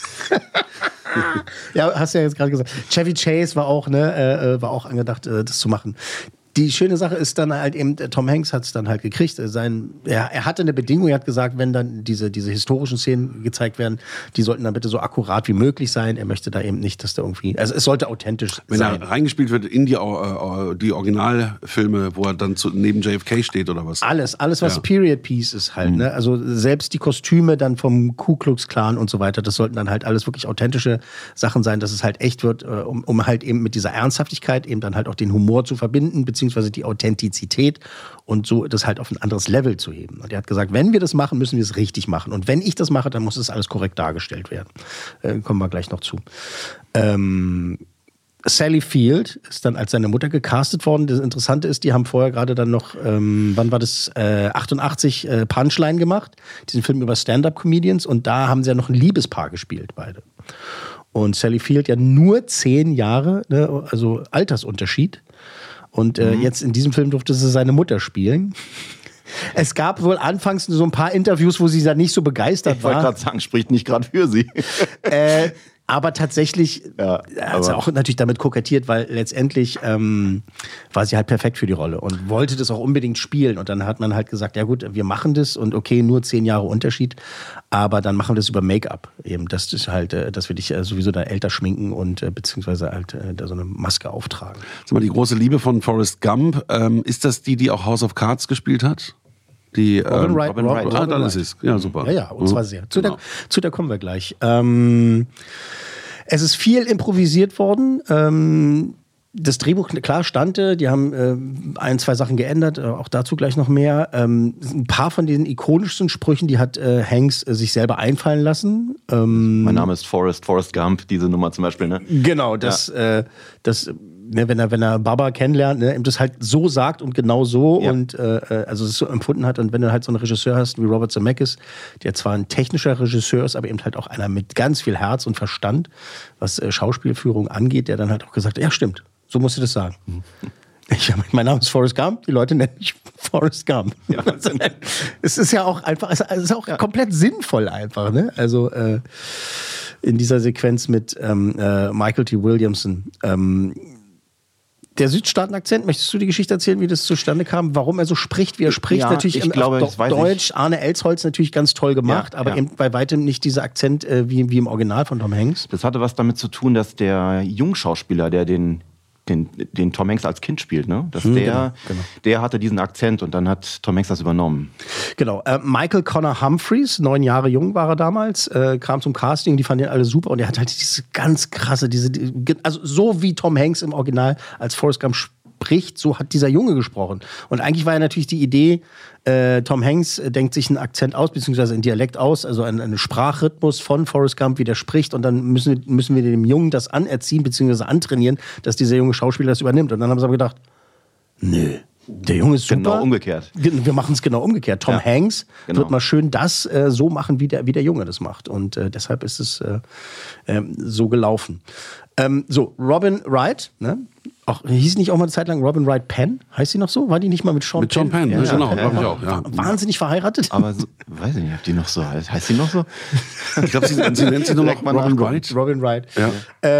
Ja, hast du ja jetzt gerade gesagt. Chevy Chase war auch angedacht, das zu machen. Die schöne Sache ist dann halt eben, Tom Hanks hat es dann halt gekriegt. Er hatte eine Bedingung, er hat gesagt, wenn dann diese historischen Szenen gezeigt werden, die sollten dann bitte so akkurat wie möglich sein. Er möchte da eben nicht, dass da irgendwie, also es sollte authentisch sein. Wenn er reingespielt wird in die Originalfilme, wo er dann neben JFK steht oder was? Alles, was Period Piece ist halt. Ne? Also selbst die Kostüme dann vom Ku Klux Klan und so weiter, das sollten dann halt alles wirklich authentische Sachen sein, dass es halt echt wird, um halt eben mit dieser Ernsthaftigkeit eben dann halt auch den Humor zu verbinden, beziehungsweise die Authentizität und so das halt auf ein anderes Level zu heben. Und er hat gesagt, wenn wir das machen, müssen wir es richtig machen. Und wenn ich das mache, dann muss es alles korrekt dargestellt werden. Kommen wir gleich noch zu. Sally Field ist dann als seine Mutter gecastet worden. Das Interessante ist, die haben vorher gerade dann noch, wann war das, 88 Punchline gemacht, diesen Film über Stand-Up-Comedians, und da haben sie ja noch ein Liebespaar gespielt, beide. Und Sally Field ja nur 10 Jahre, ne, also Altersunterschied. Und jetzt in diesem Film durfte sie seine Mutter spielen. Es gab wohl anfangs so ein paar Interviews, wo sie da nicht so begeistert war. Ich wollte gerade sagen, spricht nicht gerade für sie. Aber tatsächlich hat sie auch natürlich damit kokettiert, weil letztendlich war sie halt perfekt für die Rolle und wollte das auch unbedingt spielen. Und dann hat man halt gesagt, ja gut, wir machen das und okay, nur 10 Jahre Unterschied, aber dann machen wir das über Make-up. Eben, das ist halt, dass wir dich sowieso da älter schminken und beziehungsweise halt da so eine Maske auftragen. Sag mal, die große Liebe von Forrest Gump, ist das die auch House of Cards gespielt hat? Die Robin Wright. Dann ist es. Ja, super. Ja, und zwar sehr. Zu der kommen wir gleich. Es ist viel improvisiert worden. Das Drehbuch, klar, die haben 1, 2 Sachen geändert, auch dazu gleich noch mehr. Ein paar von diesen ikonischsten Sprüchen, die hat Hanks sich selber einfallen lassen. Mein Name ist Forrest Gump, diese Nummer zum Beispiel, ne? Genau, ne, wenn er Baba kennenlernt, ne, ihm das halt so sagt und genau so und also es so empfunden hat. Und wenn du halt so einen Regisseur hast wie Robert Zemeckis, der zwar ein technischer Regisseur ist, aber eben halt auch einer mit ganz viel Herz und Verstand, was Schauspielführung angeht, der dann halt auch gesagt hat, ja stimmt, so musst du das sagen. Mein Name ist Forrest Gump, die Leute nennen mich Forrest Gump. Ja, es ist ja auch einfach, es ist auch komplett sinnvoll einfach, ne? Also in dieser Sequenz mit Michael T. Williamson. Der Südstaaten-Akzent, möchtest du die Geschichte erzählen, wie das zustande kam, warum er so spricht, wie er spricht? Ja, natürlich ich glaube, das weiß Deutsch, Arne Elsholz natürlich ganz toll gemacht, aber eben bei weitem nicht dieser Akzent wie im Original von Tom Hanks. Das hatte was damit zu tun, dass der Jungschauspieler, der den Tom Hanks als Kind spielt, ne? Dass der hatte diesen Akzent und dann hat Tom Hanks das übernommen. Genau. Michael Connor Humphreys, 9 Jahre jung war er damals, kam zum Casting, die fanden ihn alle super und er hat halt diese ganz krasse, also so wie Tom Hanks im Original als Forrest Gump spricht, so hat dieser Junge gesprochen. Und eigentlich war ja natürlich die Idee, Tom Hanks denkt sich einen Akzent aus, beziehungsweise einen Dialekt aus, also einen Sprachrhythmus von Forrest Gump, wie der spricht, und dann müssen wir dem Jungen das anerziehen, beziehungsweise antrainieren, dass dieser junge Schauspieler das übernimmt. Und dann haben sie aber gedacht, nö, Der Junge ist super. Genau umgekehrt. Wir machen es genau umgekehrt. Tom Hanks wird mal schön das so machen, wie der Junge das macht. Und deshalb ist es so gelaufen. So, Robin Wright, ne? Hieß nicht auch mal eine Zeit lang Robin Wright Penn? Heißt sie noch so? War die nicht mal mit Sean Penn? Mit Sean Penn, ja, genau, glaube ich auch. Ja. Wahnsinnig verheiratet. Aber weiß ich nicht, ob die noch so heißt. Heißt sie noch so? Ich glaube, sie nennt sich nur noch Robin Wright. Robin Wright. Ja.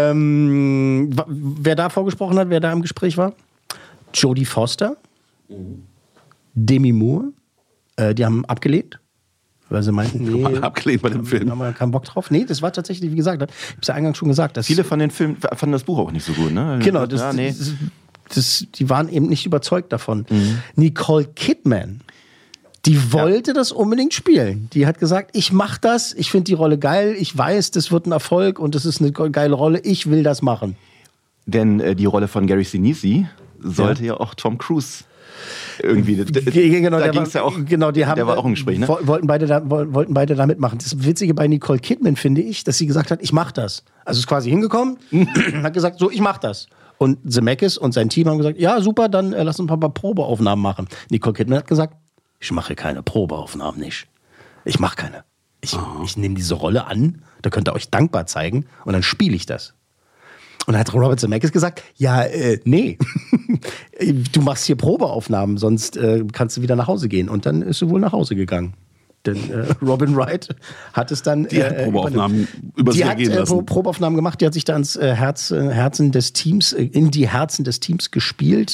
Wer da vorgesprochen hat, wer da im Gespräch war? Jodie Foster, Demi Moore, die haben abgelehnt. Weil sie meinten, nee, abgelehnt bei dem Film. Haben wir keinen Bock drauf. Nee, das war tatsächlich, wie gesagt, ich habe es ja eingangs schon gesagt. Viele von den Filmen fanden das Buch auch nicht so gut, ne? Genau, die waren eben nicht überzeugt davon. Nicole Kidman, die wollte das unbedingt spielen. Die hat gesagt, ich mach das, ich finde die Rolle geil, ich weiß, das wird ein Erfolg und das ist eine geile Rolle, ich will das machen. Denn die Rolle von Gary Sinise sollte ja auch Tom Cruise irgendwie, genau, da ging es ja auch, genau, der war auch im Gespräch, ne? Wollten beide da mitmachen. Das Witzige bei Nicole Kidman finde ich, dass sie gesagt hat, ich mach das. Also ist quasi hingekommen, hat gesagt, so, ich mach das. Und Zemeckis und sein Team haben gesagt, ja, super, dann lass uns ein paar Probeaufnahmen machen. Nicole Kidman hat gesagt, ich mache keine Probeaufnahmen nicht. Ich mache keine. Ich nehme diese Rolle an, da könnt ihr euch dankbar zeigen und dann spiele ich das. Und dann hat Robert Zemeckis gesagt, ja, nee, du machst hier Probeaufnahmen, sonst kannst du wieder nach Hause gehen. Und dann ist sie wohl nach Hause gegangen. Denn Robin Wright hat es dann... Die hat Probeaufnahmen über sich ergehen lassen. Die hat Probeaufnahmen gemacht, die hat sich da ins Herzen des Teams, in die Herzen des Teams gespielt.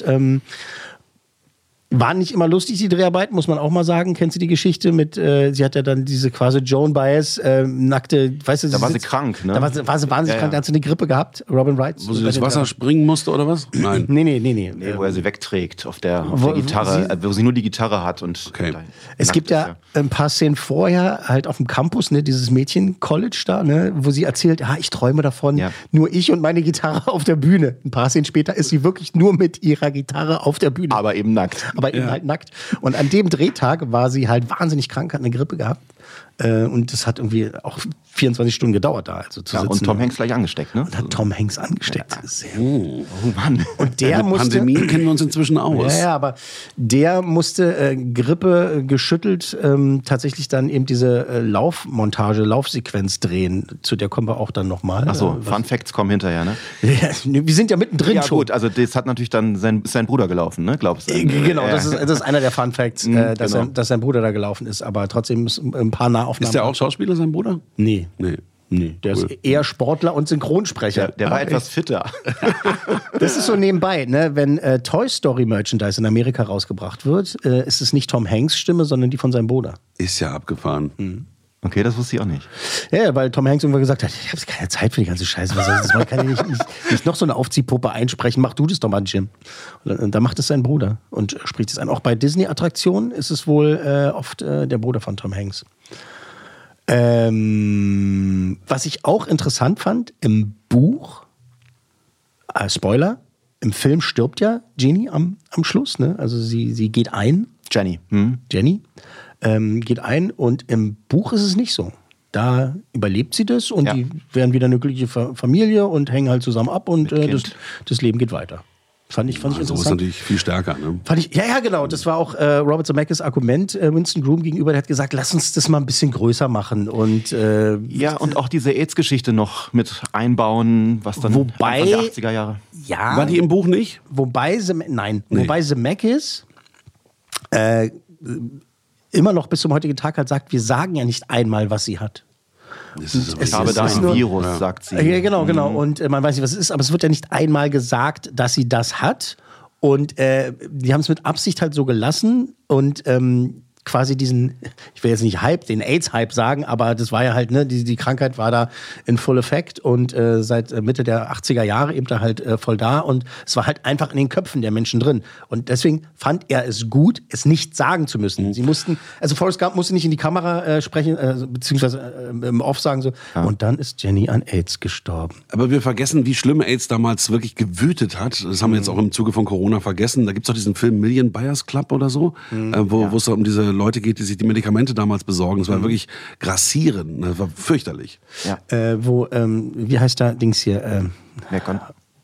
Waren nicht immer lustig, die Dreharbeiten, muss man auch mal sagen. Kennst du die Geschichte mit, sie hat ja dann diese quasi Joan Baez, nackte, weißt du... Da war sie krank, ne? Da war sie wahnsinnig krank, da hat sie eine Grippe gehabt, Robin Wright. Wo sie ins Wasser springen musste, oder was? Nein. Nee. Wo er sie wegträgt auf der Gitarre, wo sie nur die Gitarre hat. Und es gibt ja ein paar Szenen vorher, halt auf dem Campus, ne, dieses Mädchen-College da, ne, wo sie erzählt, ich träume davon, nur ich und meine Gitarre auf der Bühne. Ein paar Szenen später ist sie wirklich nur mit ihrer Gitarre auf der Bühne. Aber eben nackt. Aber eben halt nackt. Und an dem Drehtag war sie halt wahnsinnig krank, hat eine Grippe gehabt. Und das hat irgendwie auch 24 Stunden gedauert da. Also zu sitzen. Und Tom Hanks gleich angesteckt, ne? Und hat Tom Hanks angesteckt. Sehr oh Mann. Und der musste... Pandemien kennen wir uns inzwischen aus. Ja, aber der musste Grippe geschüttelt tatsächlich dann eben diese Laufsequenz drehen. Zu der kommen wir auch dann nochmal. Achso, Fun Facts kommen hinterher, ne? Ja, wir sind ja mittendrin schon. Ja gut, also das hat natürlich dann sein Bruder gelaufen, ne? Glaubst du? Genau, das ist einer der Fun Facts, dass sein Bruder da gelaufen ist. Aber trotzdem ein paar Nahaufnahmen. Ist der auch Schauspieler, sein Bruder? Nee. Der ist eher Sportler und Synchronsprecher. Der war etwas fitter. Das ist so nebenbei, ne? Wenn Toy Story Merchandise in Amerika rausgebracht wird, ist es nicht Tom Hanks Stimme, sondern die von seinem Bruder. Ist ja abgefahren. Okay, das wusste ich auch nicht. Ja, weil Tom Hanks irgendwann gesagt hat, ich habe keine Zeit für die ganze Scheiße. Was soll ich das? Man kann ja nicht noch so eine Aufziehpuppe einsprechen. Mach du das doch mal, Jim. Und da macht es sein Bruder und spricht es ein. Auch bei Disney-Attraktionen ist es wohl oft der Bruder von Tom Hanks. Was ich auch interessant fand, im Buch, Spoiler, im Film stirbt ja Ginny am Schluss, ne? Also sie geht ein. Jenny. Jenny geht ein und im Buch ist es nicht so. Da überlebt sie das und die werden wieder eine glückliche Familie und hängen halt zusammen ab und das Leben geht weiter. Fand ich interessant. Das ist natürlich viel stärker, ne? Ja, genau. Das war auch Robert Zemeckis Argument Winston Groom gegenüber. Der hat gesagt, lass uns das mal ein bisschen größer machen. Und, und auch diese AIDS-Geschichte noch mit einbauen, was dann Anfang der 80er Jahre. Ja. War die im Buch nicht? Wobei Zemeckis immer noch bis zum heutigen Tag halt sagt, wir sagen ja nicht einmal, was sie hat. Ich habe da ein Virus, sagt sie. Ja, genau. Und man weiß nicht, was es ist, aber es wird ja nicht einmal gesagt, dass sie das hat. Und die haben es mit Absicht halt so gelassen und quasi diesen, ich will jetzt nicht den AIDS-Hype sagen, aber das war ja halt, ne, die Krankheit war da in full effect und seit Mitte der 80er Jahre eben da halt voll da und es war halt einfach in den Köpfen der Menschen drin. Und deswegen fand er es gut, es nicht sagen zu müssen. Sie mussten, also Forrest Gump musste nicht in die Kamera sprechen, beziehungsweise im Off sagen so, und dann ist Jenny an AIDS gestorben. Aber wir vergessen, wie schlimm AIDS damals wirklich gewütet hat. Das haben wir jetzt auch im Zuge von Corona vergessen. Da gibt es doch diesen Film Million Buyers Club oder so, wo es um diese Leute geht, die sich die Medikamente damals besorgen. Das war wirklich grassierend. Das war fürchterlich. Ja. Wie heißt da Dings hier?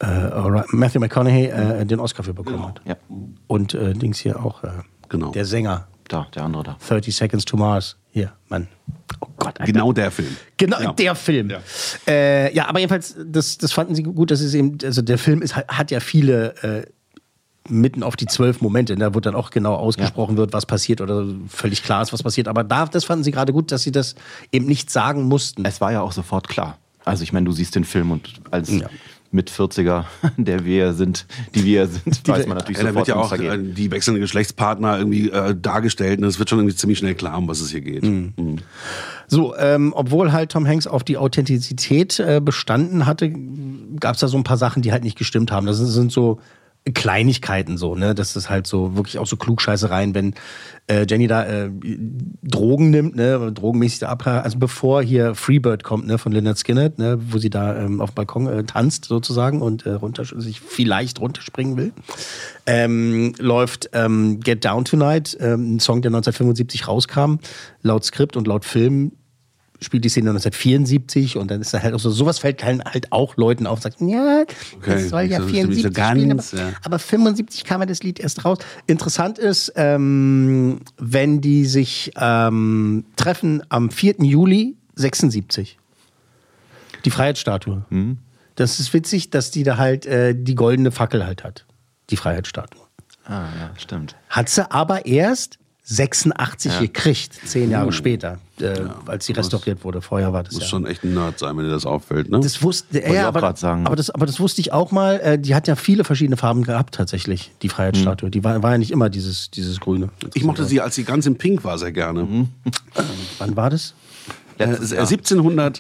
Matthew McConaughey den Oscar für bekommen hat. Ja. Und Dings hier auch, Genau. der Sänger. Da, der andere da. 30 Seconds to Mars. Hier, Mann. Oh Gott, Alter. Genau der Film. Genau, Ja. der Film. Ja. Aber jedenfalls, das fanden sie gut, dass es eben, also der Film hat ja viele mitten auf die 12 Momente, ne, wo dann auch genau ausgesprochen wird, was passiert oder völlig klar ist, was passiert. Aber das fanden sie gerade gut, dass sie das eben nicht sagen mussten. Es war ja auch sofort klar. Also ich meine, du siehst den Film und als mit 40er, die wir sind, weiß man natürlich Da sofort, wird ja worum auch es da geht. die wechselnden Geschlechtspartner irgendwie dargestellt. Und es wird schon irgendwie ziemlich schnell klar, um was es hier geht. Mhm. So, obwohl halt Tom Hanks auf die Authentizität bestanden hatte, gab es da so ein paar Sachen, die halt nicht gestimmt haben. Das sind so Kleinigkeiten so, ne? Das ist halt so wirklich auch so Klugscheißereien, wenn Jenny da Drogen nimmt, ne? Drogenmäßig da also bevor hier Freebird kommt, ne? Von Lynyrd Skynyrd, ne? Wo sie da auf dem Balkon tanzt sozusagen und sich vielleicht runterspringen will, läuft Get Down Tonight, ein Song, der 1975 rauskam, laut Skript und laut Film spielt die Szene 1974 und dann ist da halt auch so, sowas fällt halt auch Leuten auf, sagt, ja, das soll ja 74 spielen, aber 75 kam ja das Lied erst raus. Interessant ist, wenn die sich treffen am 4. Juli 76, die Freiheitsstatue. Das ist witzig, dass die da halt die goldene Fackel halt hat, die Freiheitsstatue. Ah, ja, stimmt. Hat sie aber erst 86 gekriegt, 10 Jahre später, als sie restauriert wurde. Vorher war das Muss schon echt ein Nerd sein, wenn dir das auffällt, ne? Das wusste aber das wusste ich auch mal. Die hat ja viele verschiedene Farben gehabt tatsächlich, die Freiheitsstatue. Die war ja nicht immer dieses Grüne. Ich mochte sie, als sie ganz in Pink war, sehr gerne. Wann war das? 1700.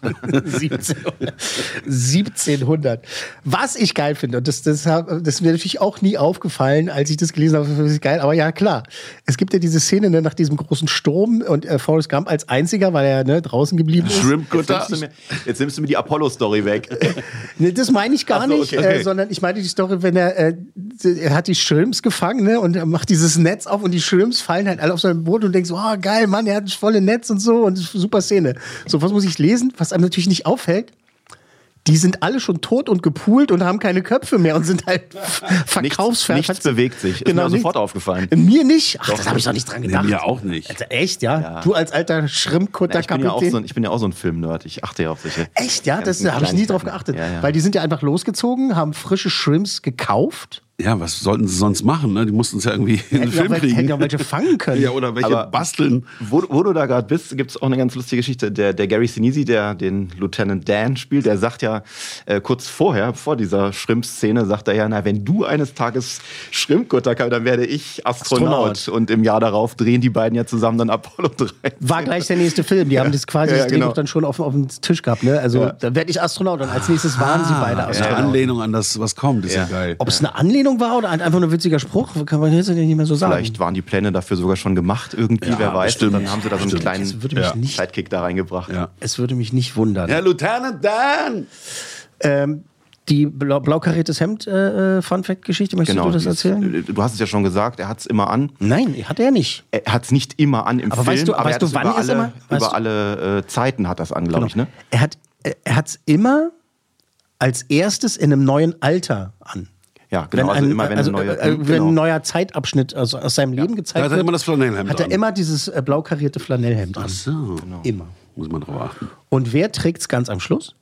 1700. Was ich geil finde, und das ist mir natürlich auch nie aufgefallen, als ich das gelesen habe, das ist geil, aber ja, klar. Es gibt ja diese Szene, ne, nach diesem großen Sturm und Forrest Gump als einziger, weil er draußen geblieben ist. Shrimpkutter. Jetzt nimmst du mir die Apollo-Story weg. Nee, das meine ich gar nicht, okay. sondern ich meine die Story, wenn er hat die Shrimps gefangen, ne, und er macht dieses Netz auf und die Shrimps fallen halt alle auf sein Boot und denkst so, oh geil, Mann, er hat das volle Netz und so und super Szene. So, was muss ich lesen? Was einem natürlich nicht auffällt, die sind alle schon tot und gepoolt und haben keine Köpfe mehr und sind halt verkaufsfertig. Nichts bewegt sich. Ist mir sofort aufgefallen. Mir nicht? Ach, das habe ich doch nicht dran gedacht. Mir auch nicht. Also, echt, ja? Du als alter Schrimpkutter-Kapitän. Ich bin ja auch so ein Film-Nerd. Ich achte ja auf solche. Echt, ja? Da habe ich nie drauf geachtet. Ja. Weil die sind ja einfach losgezogen, haben frische Shrimps gekauft. Ja, was sollten sie sonst machen? Ne? Die mussten es ja irgendwie in den Film kriegen. Hätten ja welche fangen können. Ja, oder welche basteln. Wo du da gerade bist, gibt es auch eine ganz lustige Geschichte. Der Gary Sinise, der den Lieutenant Dan spielt, der sagt ja kurz vorher, vor dieser Shrimp-Szene, sagt er ja, na, wenn du eines Tages Shrimpkutter kannst, dann werde ich Astronaut. Und im Jahr darauf drehen die beiden ja zusammen dann Apollo 13. War gleich der nächste Film. Die haben das quasi das Drehbuch dann schon auf dem Tisch gehabt. Ne? Also da werde ich Astronaut und als nächstes waren sie beide Astronaut. Eine Anlehnung an das, was kommt, ist ja geil. Ob es eine Anlehnung war oder einfach nur ein witziger Spruch, kann man jetzt nicht mehr so sagen. Vielleicht waren die Pläne dafür sogar schon gemacht, irgendwie, wer weiß. Bestimmt. Und dann haben sie da so einen kleinen Sidekick da reingebracht. Ja. Es würde mich nicht wundern. Ja, Lieutenant Dan! Die blau-kariertes Hemd Fun-Fact-Geschichte, möchtest du das erzählen? Du hast es ja schon gesagt, er hat es immer an. Nein, hat er nicht. Er hat es nicht immer an im aber Film, weißt du, aber er hat es wann über immer? Über alle Zeiten hat das an, glaube ich. Ne? Er hat es immer als erstes in einem neuen Alter an. Ja, genau. Wenn ein neuer Zeitabschnitt aus seinem Leben gezeigt wird, hat er immer das Flanellhemd hat er immer dieses blau-karierte Flanellhemd an. Ach so. Genau. Immer. Muss man drauf achten. Und wer trägt es ganz am Schluss?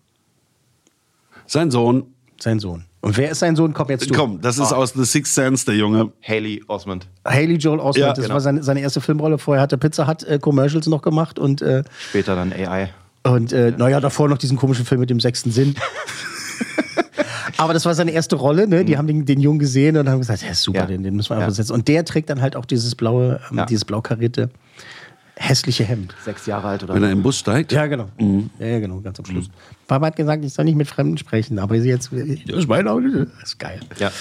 Sein Sohn. Sein Sohn. Und wer ist sein Sohn? Komm jetzt du. Komm, das ist aus The Sixth Sense, der Junge. Haley Osment. Haley Joel Osment. Ja, das war seine erste Filmrolle. Vorher hat er Pizza Hut Commercials noch gemacht. Und, später dann AI. Und davor noch diesen komischen Film mit dem 6. Sinn. Aber das war seine erste Rolle, ne? Die haben den Jungen gesehen und haben gesagt, ja, super, den müssen wir einfach setzen. Und der trägt dann halt auch dieses blaue, dieses blau-karierte, hässliche Hemd. 6 Jahre alt oder wenn er im Bus steigt? Ja, genau. Ja, genau, ganz am Schluss. Papa hat gesagt, ich soll nicht mit Fremden sprechen, aber jetzt, das ist meine Auto. Das ist geil. Ja.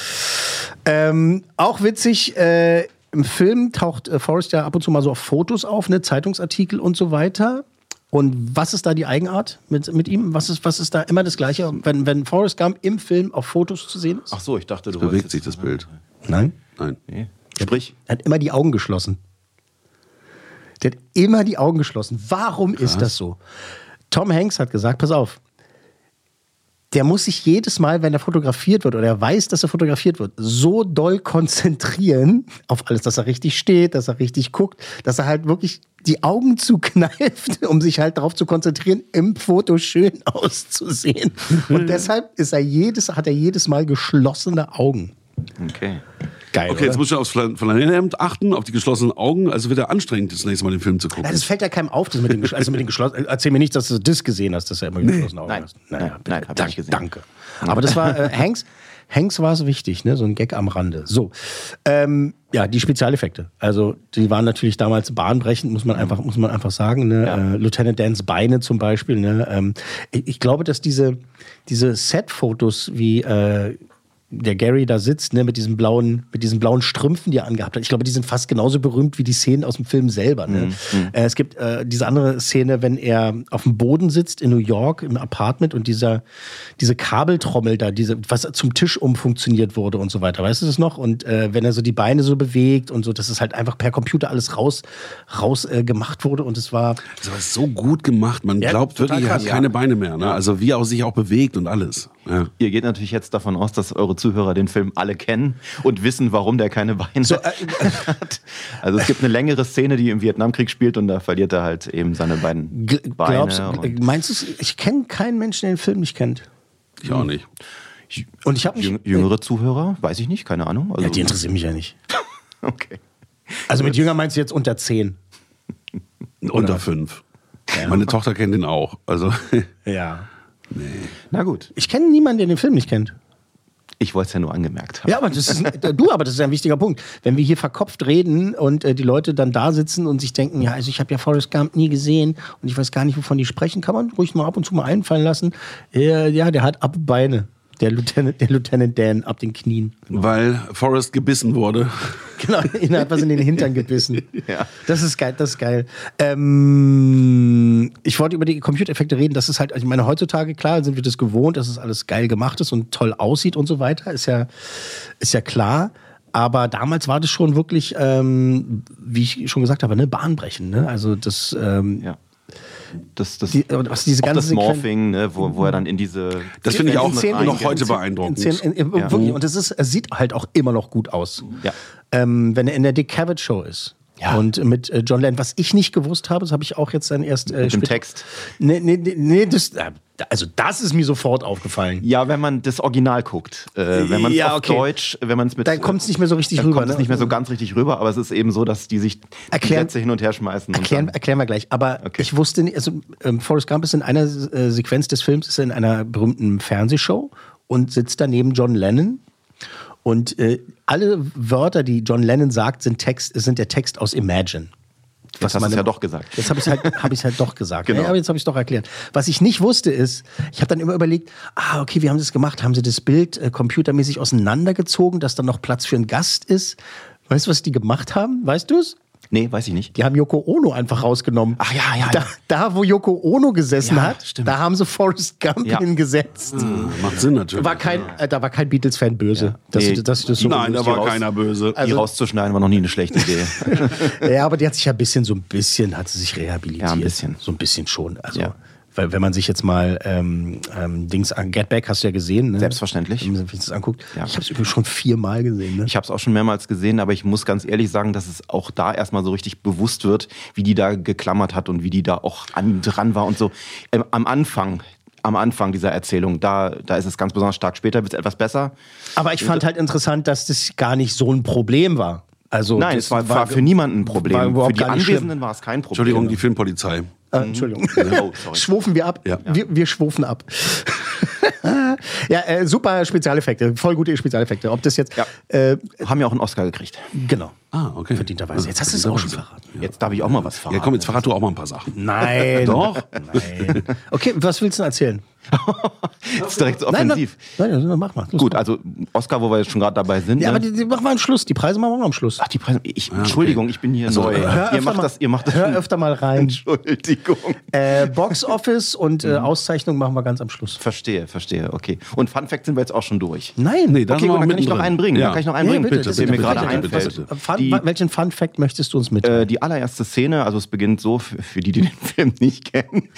Auch witzig, im Film taucht Forrest ja ab und zu mal so auf Fotos auf, ne? Zeitungsartikel und so weiter. Und was ist da die Eigenart mit ihm? Was ist da immer das Gleiche, wenn Forrest Gump im Film auf Fotos zu sehen ist? Ach so, ich dachte, du bewegt sich das Bild. Nein. Nee. Sprich. Er hat immer die Augen geschlossen. Der hat immer die Augen geschlossen. Warum ist das so? Tom Hanks hat gesagt, pass auf, der muss sich jedes Mal, wenn er fotografiert wird oder er weiß, dass er fotografiert wird, so doll konzentrieren auf alles, dass er richtig steht, dass er richtig guckt, dass er halt wirklich die Augen zukneift, um sich halt darauf zu konzentrieren, im Foto schön auszusehen. Und deshalb hat er jedes Mal geschlossene Augen. Okay. Geil, Okay, jetzt musst du aufs Flanellhemd achten, auf die geschlossenen Augen. Also wird er anstrengend, das nächste Mal den Film zu gucken. Ja, das fällt ja keinem auf, dass mit den geschlossenen. Erzähl mir nicht, dass du das gesehen hast, dass er immer geschlossene Augen hast. Nein, hab ich nicht gesehen. Danke. Aber das war Hanks war es wichtig, ne? So ein Gag am Rande. So, ja, die Spezialeffekte. Also die waren natürlich damals bahnbrechend, muss man einfach sagen. Ne? Ja. Lieutenant Dans Beine zum Beispiel. Ne? Ich glaube, dass diese Set-Fotos wie der Gary da sitzt, ne, mit diesen blauen Strümpfen, die er angehabt hat. Ich glaube, die sind fast genauso berühmt wie die Szenen aus dem Film selber. Ne? Es gibt diese andere Szene, wenn er auf dem Boden sitzt in New York im Apartment und diese Kabeltrommel da, was zum Tisch umfunktioniert wurde und so weiter. Weißt du das noch? Und wenn er so die Beine so bewegt und so, dass es halt einfach per Computer alles raus gemacht wurde und es war... Das war so gut gemacht, man glaubt wirklich, er hat keine Beine mehr. Ne? Also wie er sich auch bewegt und alles. Ja. Ihr geht natürlich jetzt davon aus, dass eure Zuhörer den Film alle kennen und wissen, warum der keine Beine hat. Also es gibt eine längere Szene, die im Vietnamkrieg spielt und da verliert er halt eben seine beiden Beine. Meinst du, ich kenne keinen Menschen, der den Film nicht kennt? Ich auch nicht. Und ich habe jüngere Zuhörer? Weiß ich nicht, keine Ahnung. Also, ja, die interessieren mich ja nicht. Okay. Also mit jünger meinst du jetzt unter 10? Unter 5. Ja. Meine Tochter kennt ihn auch. Also ja. Nee. Na gut. Ich kenne niemanden, der den Film nicht kennt. Ich wollte es ja nur angemerkt haben. Ja, aber das ist ein wichtiger Punkt. Wenn wir hier verkopft reden und die Leute dann da sitzen und sich denken, ja, also ich habe ja Forrest Gump nie gesehen und ich weiß gar nicht, wovon die sprechen, kann man ruhig mal ab und zu mal einfallen lassen. Ja, der hat Beine. Der Lieutenant Dan ab den Knien. Genau. Weil Forrest gebissen wurde. Genau, ihn hat was in den Hintern gebissen. Ja. Das ist geil. Ich wollte über die Computereffekte reden. Das ist halt, ich meine, heutzutage, klar, sind wir das gewohnt, dass es alles geil gemacht ist und toll aussieht und so weiter. Ist ja klar. Aber damals war das schon wirklich, wie ich schon gesagt habe, ne, bahnbrechend. Ne? Also das... ja. diese ganze Morphing, ne, wo er dann in diese... Das finde ich auch noch heute beeindruckend. Wirklich, und es sieht halt auch immer noch gut aus. Ja. Wenn er in der Dick Cavett Show ist. Ja. Und mit John Lennon, was ich nicht gewusst habe, das habe ich auch jetzt dann erst... mit dem Text? Nee, das ist mir sofort aufgefallen. Ja, wenn man das Original guckt. Wenn man es auf Deutsch, wenn man es mit... Dann kommt es nicht mehr so richtig dann rüber. Kommt es nicht mehr so ganz richtig rüber, aber es ist eben so, dass die sich die Sätze hin und her schmeißen. Erklären wir gleich. Aber ich wusste nicht, also Forrest Gump ist in einer Sequenz des Films, ist in einer berühmten Fernsehshow und sitzt da neben John Lennon. Und alle Wörter, die John Lennon sagt, sind der Text aus Imagine. Das hast du ja doch gesagt. Jetzt habe ich es halt doch gesagt. Genau. Ja, aber jetzt habe ich es doch erklärt. Was ich nicht wusste ist, ich habe dann immer überlegt, okay, wie haben sie das gemacht? Haben sie das Bild computermäßig auseinandergezogen, dass dann noch Platz für einen Gast ist? Weißt du, was die gemacht haben? Weißt du es? Nee, weiß ich nicht. Die haben Yoko Ono einfach rausgenommen. Ach ja. Da, wo Yoko Ono gesessen hat, stimmt. da haben sie Forrest Gump hingesetzt. Macht Sinn natürlich. Da war kein Beatles-Fan böse. Ja. Dass das so Nein, da war keiner böse. Die rauszuschneiden war noch nie eine schlechte Idee. Ja, aber die hat sich ja so ein bisschen hat sie sich rehabilitiert. Ja, ein bisschen. So ein bisschen schon. Also, ja. Weil wenn man sich jetzt mal Dings an Get Back hast du ja gesehen. Ne? Selbstverständlich. Wenn man sich das anguckt. Ja. Ich habe es übrigens schon 4-mal gesehen. Ne? Ich habe es auch schon mehrmals gesehen, aber ich muss ganz ehrlich sagen, dass es auch da erstmal so richtig bewusst wird, wie die da geklammert hat und wie die da auch dran war und so. Am Anfang dieser Erzählung, da ist es ganz besonders stark. Später wird es etwas besser. Aber ich fand halt interessant, dass das gar nicht so ein Problem war. Also, nein, es war für niemanden ein Problem. Für die Anwesenden war es kein Problem. Entschuldigung, die Filmpolizei. Entschuldigung. Oh, sorry. Schwufen wir ab? Ja. Wir schwufen ab. Ja, super Spezialeffekte. Voll gute Spezialeffekte. Ob das jetzt... Haben ja auch einen Oscar gekriegt. Genau. Okay. Verdienterweise. Jetzt hast du es auch schon verraten. Jetzt darf ich auch mal was verraten. Ja, komm, jetzt verrat du auch mal ein paar Sachen. Nein. Doch? Nein. Okay, was willst du denn erzählen? Das ist direkt so offensiv. Nein, mach mal. Gut, also Oscar, wo wir jetzt schon gerade dabei sind. Ja, aber die machen wir am Schluss. Die Preise machen wir am Schluss. Ach, die Preise. Entschuldigung, ich bin hier neu. Ihr macht das. Hör öfter mal rein. Entschuldigung. Box Office und Auszeichnung machen wir ganz am Schluss. Verstehe. Okay. Und Fun Fact sind wir jetzt auch schon durch. Nein. Nee, Okay, gut, dann kann ich noch einen bringen. Ja. Dann kann ich noch einen bringen, bitte, das mir gerade einfällt. Fun welchen Fun-Fact möchtest du uns mitteilen? Die allererste Szene, also es beginnt so, für die den Film nicht kennen,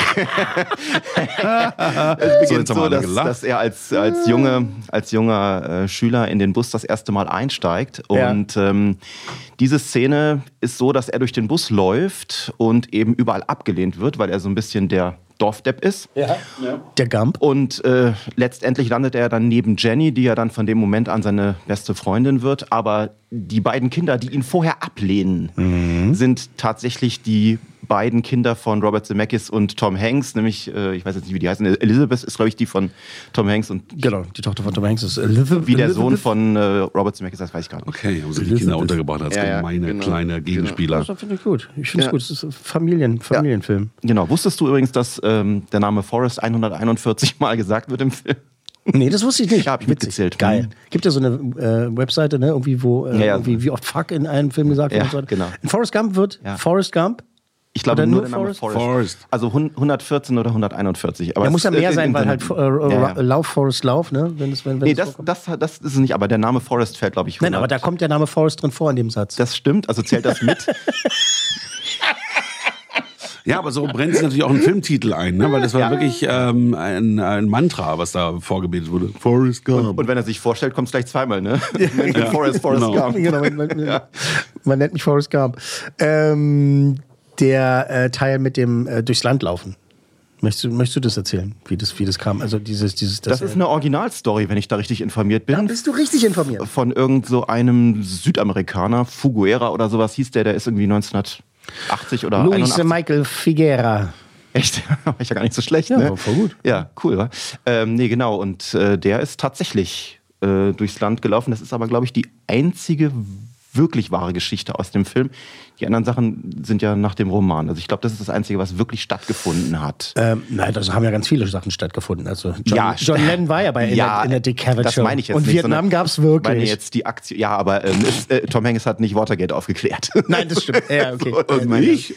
es beginnt so, dass er als junger Schüler in den Bus das erste Mal einsteigt. Und diese Szene ist so, dass er durch den Bus läuft und eben überall abgelehnt wird, weil er so ein bisschen der Dorfdepp ist. Ja. Der Gump. Und letztendlich landet er dann neben Jenny, die ja dann von dem Moment an seine beste Freundin wird. Aber die beiden Kinder, die ihn vorher ablehnen, sind tatsächlich die beiden Kinder von Robert Zemeckis und Tom Hanks. Nämlich, ich weiß jetzt nicht, wie die heißen. Elizabeth ist, glaube ich, die von Tom Hanks. Und genau, die Tochter von Tom Hanks ist Elizabeth. Wie der Sohn von Robert Zemeckis, das weiß ich gar nicht. Okay, haben sie die Kinder untergebracht als gemeine kleine Gegenspieler. Das finde ich gut. Ich finde es gut. Es ist ein Familienfilm. Genau. Wusstest du übrigens, dass der Name Forrest 141 Mal gesagt wird im Film? Nee, das wusste ich nicht. Ja, hab ich mitgezählt. Geil. Gibt ja so eine Webseite, ne, irgendwie, wo irgendwie, wie oft Fuck in einem Film gesagt wird. Ja, und so. genau. In Forrest Gump wird Forrest Gump. Ich glaube nur der Name Forrest. Also 114 oder 141. Aber muss ja mehr sein, weil halt Lauf, Forrest, Lauf, ne? Nee, das ist es nicht, aber der Name Forrest fällt, glaube ich, 100. Nein, aber da kommt der Name Forrest drin vor in dem Satz. Das stimmt, also zählt das mit. Ja, aber so brennt sich natürlich auch ein Filmtitel ein, ne? Weil das war wirklich ein Mantra, was da vorgebetet wurde. Forrest Gump. Und wenn er sich vorstellt, kommt es gleich zweimal, ne? Forrest genau. Gump. Genau, man nennt mich Forrest Gump. Der Teil mit dem durchs Land laufen. Möchtest du das erzählen, wie das kam? Also das ist eine Originalstory, wenn ich da richtig informiert bin. Da bist du richtig informiert. Von irgend so einem Südamerikaner, Fuguera oder sowas hieß der ist irgendwie 1980 oder Luis 81. Michael Figuera. Echt? War ich ja gar nicht so schlecht, ja, ne? War voll gut. Ja, cool, wa? Nee, genau. Und der ist tatsächlich durchs Land gelaufen. Das ist aber, glaube ich, die einzige wirklich wahre Geschichte aus dem Film. Die anderen Sachen sind ja nach dem Roman. Also ich glaube, das ist das Einzige, was wirklich stattgefunden hat. Nein, da haben ja ganz viele Sachen stattgefunden. Also John Lennon war ja in der Dick Cavett das Show. meine ich jetzt und nicht. Vietnam gab es wirklich. Meine jetzt die Aktion. Ja, aber Tom Hanks hat nicht Watergate aufgeklärt. Nein, das stimmt. Ja, okay. Und nicht?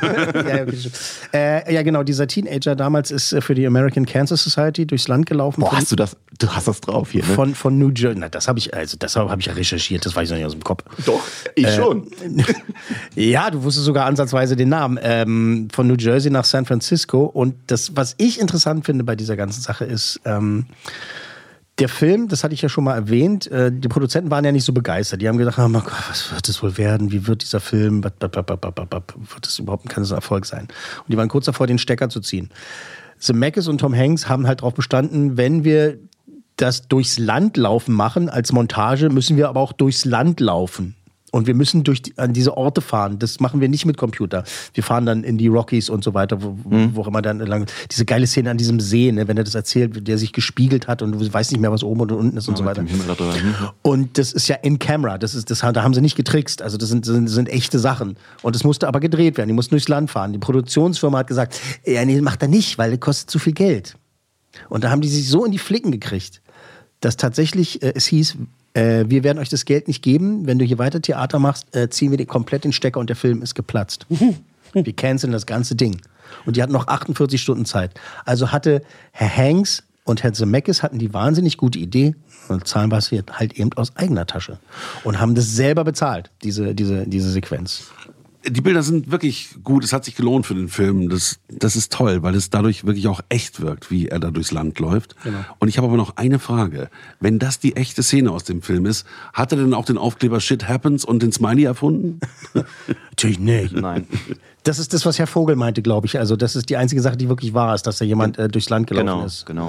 Ja, genau. Dieser Teenager damals ist für die American Cancer Society durchs Land gelaufen. Boah, hast du das? Du hast das drauf hier, ne? Von New Jersey. Na, das habe ich ja recherchiert. Das weiß ich noch nicht aus dem Kopf. Doch, ich schon. Ja, du wusstest sogar ansatzweise den Namen. Von New Jersey nach San Francisco. Und das, was ich interessant finde bei dieser ganzen Sache ist, der Film, das hatte ich ja schon mal erwähnt, die Produzenten waren ja nicht so begeistert. Die haben gedacht, oh mein Gott, was wird das wohl werden? Wie wird dieser Film? Wird das überhaupt ein Erfolg sein? Und die waren kurz davor, den Stecker zu ziehen. Zemeckis und Tom Hanks haben halt darauf bestanden, wenn wir das durchs Land laufen machen als Montage, müssen wir aber auch durchs Land laufen. Und wir müssen an diese Orte fahren. Das machen wir nicht mit Computer. Wir fahren dann in die Rockies und so weiter, wo auch immer dann lang. Diese geile Szene an diesem See, ne, wenn er das erzählt, der sich gespiegelt hat und du weißt nicht mehr, was oben und unten ist und so weiter. Und das ist ja in Camera. Da haben sie nicht getrickst. Also das sind echte Sachen. Und es musste aber gedreht werden. Die mussten durchs Land fahren. Die Produktionsfirma hat gesagt, ja, nee, macht er nicht, weil das kostet zu viel Geld. Und da haben die sich so in die Flicken gekriegt, dass tatsächlich es hieß, wir werden euch das Geld nicht geben. Wenn du hier weiter Theater machst, ziehen wir dir komplett den Stecker und der Film ist geplatzt. Wir canceln das ganze Ding. Und die hatten noch 48 Stunden Zeit. Also hatte Herr Hanks und Herr Zemeckis hatten die wahnsinnig gute Idee, und zahlen was halt eben aus eigener Tasche. Und haben das selber bezahlt, diese Sequenz. Die Bilder sind wirklich gut, es hat sich gelohnt für den Film. Das ist toll, weil es dadurch wirklich auch echt wirkt, wie er da durchs Land läuft. Genau. Und ich habe aber noch eine Frage. Wenn das die echte Szene aus dem Film ist, hat er denn auch den Aufkleber Shit Happens und den Smiley erfunden? Natürlich nicht. Nein. Das ist das, was Herr Vogel meinte, glaube ich. Also das ist die einzige Sache, die wirklich wahr ist, dass da jemand durchs Land gelaufen ist. Genau.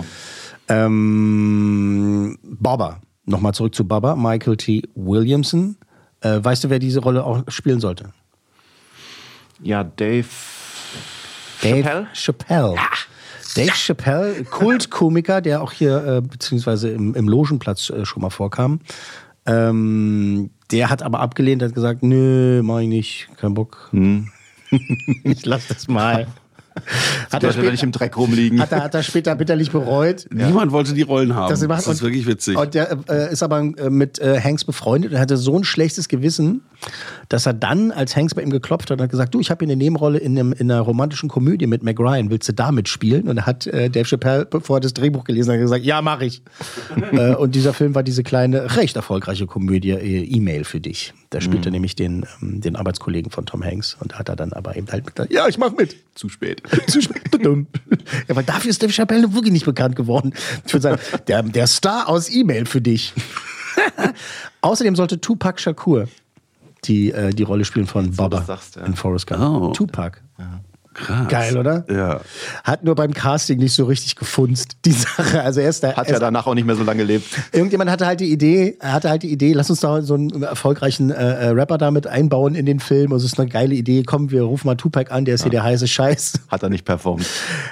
Bobber. Nochmal zurück zu Bobber. Michael T. Williamson. Weißt du, wer diese Rolle auch spielen Ja, Dave Chappelle. Ja. Dave Chappelle, Kultkomiker, der auch hier beziehungsweise im Logenplatz schon mal vorkam. Der hat aber abgelehnt, hat gesagt, nö, mach ich nicht, kein Bock. Ich lass das mal. Hat er nicht im Dreck rumliegen. Hat er später bitterlich bereut. Niemand wollte die Rollen haben. Das ist wirklich witzig. Und der ist aber mit Hanks befreundet und hatte so ein schlechtes Gewissen, dass er dann, als Hanks bei ihm geklopft hat, gesagt, du, ich habe hier eine Nebenrolle in einer romantischen Komödie mit Meg Ryan, willst du da mitspielen? Und da hat Dave Chappelle, bevor er das Drehbuch gelesen hat, gesagt, ja, mach ich. Und dieser Film war diese kleine, recht erfolgreiche Komödie E-Mail für dich. Da spielte nämlich den Arbeitskollegen von Tom Hanks und da hat er dann aber eben halt gesagt, ja, ich mach mit. Zu spät. Zu spät. Ja, weil dafür ist Dave Chappelle wirklich nicht bekannt geworden. Ich würde sagen, der Star aus E-Mail für dich. Außerdem sollte Tupac Shakur die Rolle spielen von Baba in Forrest Gump. Oh. Tupac. Ja. Krass. Geil, oder? Ja. Hat nur beim Casting nicht so richtig gefunzt, die Sache. Also hat ja danach auch nicht mehr so lange gelebt. Irgendjemand hatte halt die Idee, lass uns da so einen erfolgreichen Rapper damit einbauen in den Film. Und es ist eine geile Idee. Komm, wir rufen mal Tupac an, der ist hier der heiße Scheiß. Hat er nicht performt.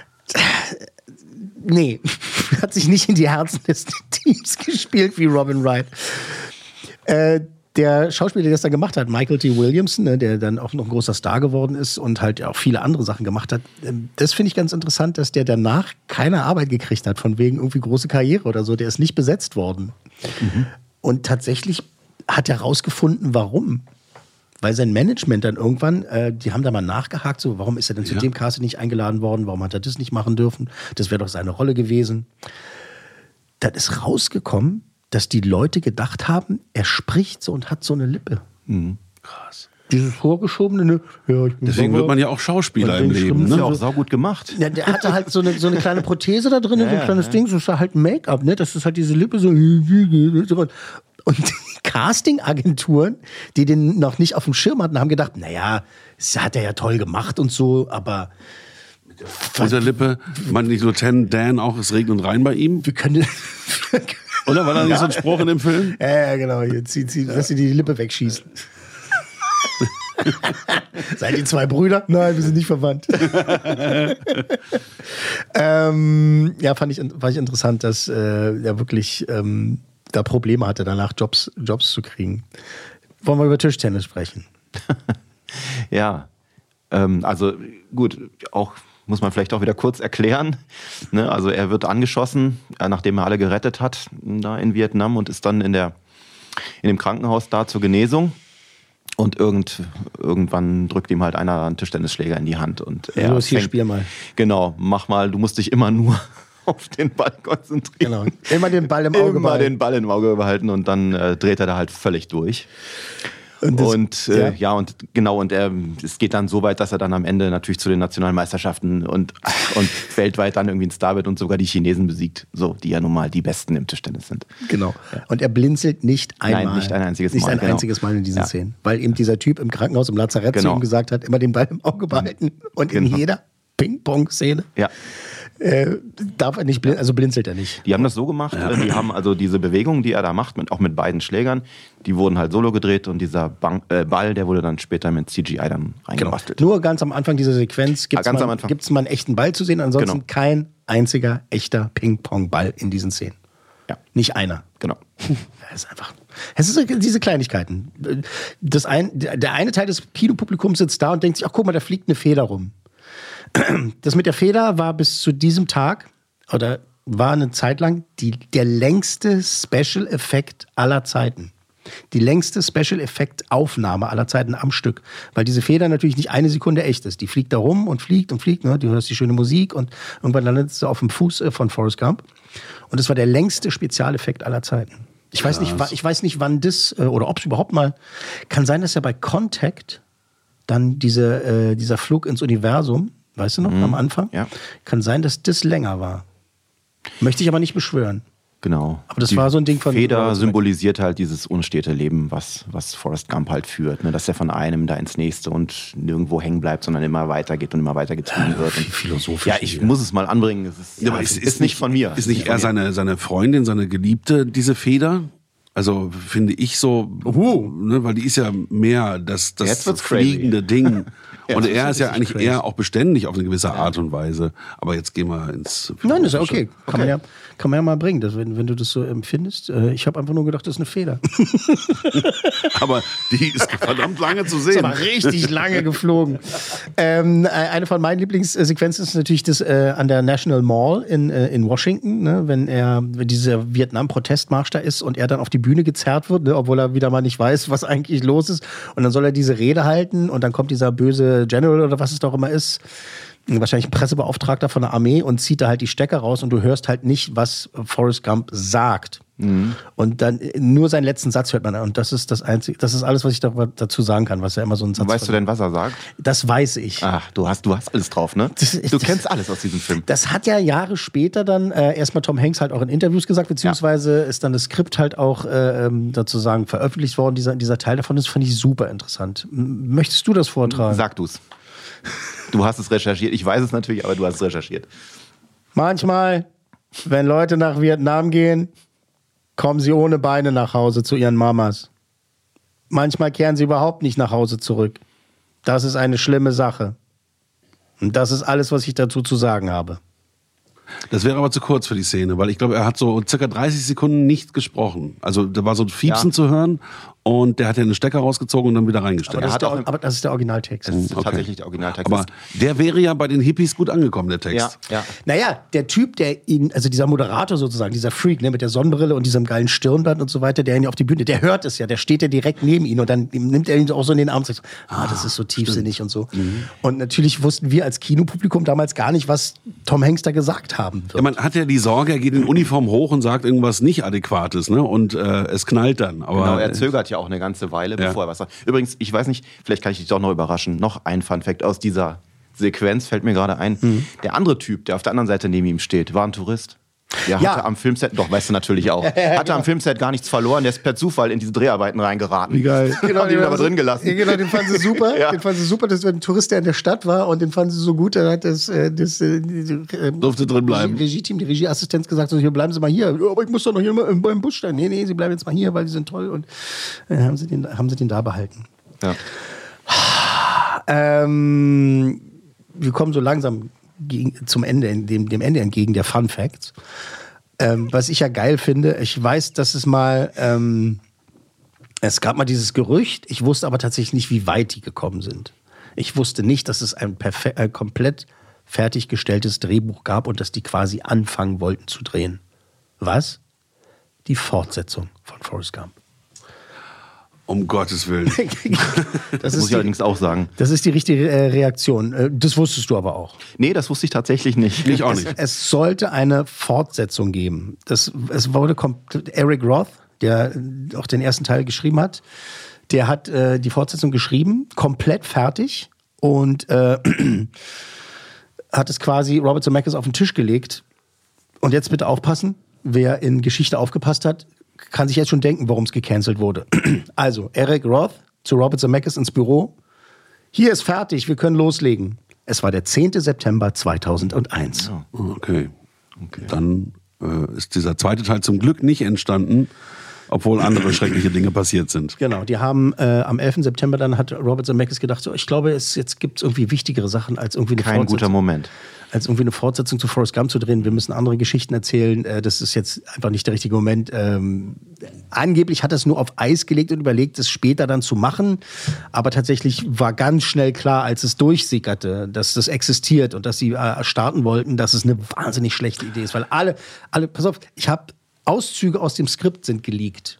Nee, hat sich nicht in die Herzen des Teams gespielt wie Robin Wright. Der Schauspieler, der das dann gemacht hat, Michael T. Williamson, ne, der dann auch noch ein großer Star geworden ist und halt auch viele andere Sachen gemacht hat, das finde ich ganz interessant, dass der danach keine Arbeit gekriegt hat, von wegen irgendwie große Karriere oder so. Der ist nicht besetzt worden. Mhm. Und tatsächlich hat er rausgefunden, warum. Weil sein Management dann irgendwann, die haben da mal nachgehakt, so, warum ist er denn zu dem Casting nicht eingeladen worden, warum hat er das nicht machen dürfen? Das wäre doch seine Rolle gewesen. Das ist rausgekommen, dass die Leute gedacht haben, er spricht so und hat so eine Lippe. Mhm. Krass. Dieses vorgeschobene, ne? Ja, deswegen wird man ja auch Schauspieler im Leben. Das ist ja auch saugut gemacht. Ja, der hatte halt so eine kleine Prothese da drin, so ein kleines Ding, so ist halt ein Make-up, ne? Das ist halt diese Lippe so. Und die Casting-Agenturen, die den noch nicht auf dem Schirm hatten, haben gedacht, naja, das hat er ja toll gemacht und so, aber mit der Lippe, man nicht Lieutenant Dan auch, es regnet rein bei ihm? Wir können... Oder war da nicht so ein Spruch in dem Film? Ja, genau. Jetzt lass sie die Lippe wegschießen. Seid ihr zwei Brüder? Nein, wir sind nicht verwandt. Ja, fand ich interessant, dass er wirklich da Probleme hatte, danach Jobs zu kriegen. Wollen wir über Tischtennis sprechen? Ja, also gut, auch muss man vielleicht auch wieder kurz erklären. Ne? Also er wird angeschossen, nachdem er alle gerettet hat da in Vietnam und ist dann in dem Krankenhaus da zur Genesung. Und irgendwann drückt ihm halt einer einen Tischtennisschläger in die Hand. Und er los, hier, spiel mal. Genau, mach mal, du musst dich immer nur auf den Ball konzentrieren. Genau, immer den Ball im Auge behalten. Immer den Ball im Auge behalten und dann dreht er da halt völlig durch. Und es geht dann so weit, dass er dann amEnde natürlich zu den nationalen Meisterschaften und weltweit dann irgendwie ein Star wird und sogar die Chinesen besiegt, so, die ja nun mal die Besten im Tischtennis sind. Genau. Und er blinzelt nicht einmal. Nein, nicht ein einziges Mal. Nicht ein einziges Mal in diesen Szenen. Weil ihm dieser Typ im Krankenhaus, im Lazarett zu ihm gesagt hat, immer den Ball im Auge behalten. Und in jeder Ping-Pong-Szene darf er nicht blinzeln, also blinzelt er nicht. Die haben das so gemacht, die haben also diese Bewegungen, die er da macht, auch mit beiden Schlägern, die wurden halt solo gedreht und dieser Ball, der wurde dann später mit CGI dann reingebastelt. Genau. Nur ganz am Anfang dieser Sequenz gibt es mal einen echten Ball zu sehen, ansonsten kein einziger echter Ping-Pong-Ball in diesen Szenen. Ja. Nicht einer. Genau. Es ist diese Kleinigkeiten. Der eine Teil des Kinopublikums sitzt da und denkt sich, ach guck mal, da fliegt eine Feder rum. Das mit der Feder war bis zu diesem Tag, oder war eine Zeit lang, der längste Special-Effekt aller Zeiten. Die längste Special-Effekt-Aufnahme aller Zeiten am Stück. Weil diese Feder natürlich nicht eine Sekunde echt ist. Die fliegt da rum und fliegt und fliegt. Ne? Du hörst die schöne Musik und irgendwann landet sie auf dem Fuß von Forrest Gump. Und es war der längste Spezialeffekt aller Zeiten. Ich weiß nicht, wann das, oder ob es überhaupt mal, kann sein, dass ja bei Contact dann dieser Flug ins Universum, weißt du noch, am Anfang? Ja. Kann sein, dass das länger war. Möchte ich aber nicht beschwören. Genau. Aber das war so ein Ding von... Feder symbolisiert halt dieses unstete Leben, was Forrest Gump halt führt. Ne? Dass er von einem da ins nächste und nirgendwo hängen bleibt, sondern immer weitergeht und immer weiter getrieben wird. Und philosophisch. Ja, ich muss es mal anbringen. Es ist nicht von mir. Ist nicht eher seine Freundin, seine Geliebte, diese Feder? Also finde ich so, ne, weil die ist ja mehr das fliegende Ding. Und er ist ja eigentlich crazy. Eher auch beständig auf eine gewisse Art und Weise. Aber jetzt gehen wir ins... Nein, ist ja okay. Kann man ja mal bringen, wenn du das so empfindest. Ich habe einfach nur gedacht, das ist eine Feder. Aber die ist verdammt lange zu sehen. Ist aber richtig lange geflogen. Eine von meinen Lieblingssequenzen ist natürlich das an der National Mall in Washington, ne, wenn dieser Vietnam-Protestmarsch da ist und er dann auf die Bühne gezerrt wird, ne, obwohl er wieder mal nicht weiß, was eigentlich los ist. Und dann soll er diese Rede halten und dann kommt dieser böse General oder was es doch immer ist, wahrscheinlich ein Pressebeauftragter von der Armee und zieht da halt die Stecker raus und du hörst halt nicht, was Forrest Gump sagt. Mhm. Und dann nur seinen letzten Satz hört man. Und das ist das Einzige, das ist alles, was ich dazu sagen kann, was ja immer so ein Satz ist. Weißt du denn, was er sagt? Das weiß ich. Ach, du hast alles drauf, ne? Du kennst alles aus diesem Film. Das hat ja Jahre später dann erstmal Tom Hanks halt auch in Interviews gesagt, beziehungsweise ist dann das Skript halt auch sozusagen veröffentlicht worden, dieser Teil davon. Das fand ich super interessant. Möchtest du das vortragen? Sag du's. Du hast es recherchiert. Ich weiß es natürlich, aber du hast es recherchiert. Manchmal, wenn Leute nach Vietnam gehen, kommen sie ohne Beine nach Hause zu ihren Mamas. Manchmal kehren sie überhaupt nicht nach Hause zurück. Das ist eine schlimme Sache. Und das ist alles, was ich dazu zu sagen habe. Das wäre aber zu kurz für die Szene, weil ich glaube, er hat so circa 30 Sekunden nicht gesprochen. Also da war so ein Fiepsen zu hören und der hat ja einen Stecker rausgezogen und dann wieder reingesteckt. Aber das ist der Originaltext. Das ist tatsächlich der Originaltext. Aber der wäre ja bei den Hippies gut angekommen, der Text. Ja. Naja, der Typ, der ihn, also dieser Moderator sozusagen, dieser Freak, ne, mit der Sonnenbrille und diesem geilen Stirnband und so weiter, der ihn ja auf die Bühne, der hört es ja, der steht ja direkt neben ihn und dann nimmt er ihn auch so in den Arm und sagt, das ist so tiefsinnig und so. Mhm. Und natürlich wussten wir als Kinopublikum damals gar nicht, was Tom Hanks da gesagt haben wird. Ja, man hat ja die Sorge, er geht in Uniform hoch und sagt irgendwas nicht Adäquates, ne? Und es knallt dann. Aber genau, er zögert ja auch eine ganze Weile, bevor er was sagt. Übrigens, ich weiß nicht, vielleicht kann ich dich doch noch überraschen, noch ein Funfact aus dieser Sequenz fällt mir gerade ein. Der andere Typ, der auf der anderen Seite neben ihm steht, war ein Tourist. Der hatte am Filmset, doch, weißt du natürlich auch, hatte am Filmset gar nichts verloren, der ist per Zufall in diese Dreharbeiten reingeraten. Wie geil. Genau, haben die ihn aber drin gelassen. Genau, den fanden sie super. Den fanden sie super, das war ein Tourist, der in der Stadt war und den fanden sie so gut, dann hat durfte drin bleiben. Regie-Team, die Regieassistenz gesagt, so, hier bleiben Sie mal hier. Ja, aber ich muss doch noch hier beim Bus stehen. Nee, Sie bleiben jetzt mal hier, weil Sie sind toll. Und haben sie den da behalten. Ja. Wir kommen so langsam zum Ende, dem Ende entgegen der Fun Facts. Was ich ja geil finde, ich weiß, dass es gab mal dieses Gerücht, ich wusste aber tatsächlich nicht, wie weit die gekommen sind. Ich wusste nicht, dass es ein komplett fertiggestelltes Drehbuch gab und dass die quasi anfangen wollten zu drehen. Was? Die Fortsetzung von Forrest Gump. Um Gottes Willen. Das muss ich allerdings auch sagen. Das ist die richtige Reaktion. Das wusstest du aber auch. Nee, das wusste ich tatsächlich nicht. Ich auch nicht. Es sollte eine Fortsetzung geben. Es wurde Eric Roth, der auch den ersten Teil geschrieben hat, der hat die Fortsetzung geschrieben, komplett fertig und hat es quasi Robert Zemeckis auf den Tisch gelegt. Und jetzt bitte aufpassen, wer in Geschichte aufgepasst hat, kann sich jetzt schon denken, warum es gecancelt wurde. Also, Eric Roth zu Robert Zemeckis ins Büro. Hier ist fertig, wir können loslegen. Es war der 10. September 2001. Okay. Dann ist dieser zweite Teil zum Glück nicht entstanden, obwohl andere schreckliche Dinge passiert sind. Genau, die haben am 11. September dann hat Robert Zemeckis gedacht, so, ich glaube, jetzt gibt es irgendwie wichtigere Sachen als irgendwie eine Kein guter Moment. Als irgendwie eine Fortsetzung zu Forrest Gump zu drehen. Wir müssen andere Geschichten erzählen. Das ist jetzt einfach nicht der richtige Moment. Angeblich hat er es nur auf Eis gelegt und überlegt, es später dann zu machen. Aber tatsächlich war ganz schnell klar, als es durchsickerte, dass das existiert und dass sie starten wollten, dass es eine wahnsinnig schlechte Idee ist. Weil alle, pass auf, ich habe Auszüge aus dem Skript sind geleakt.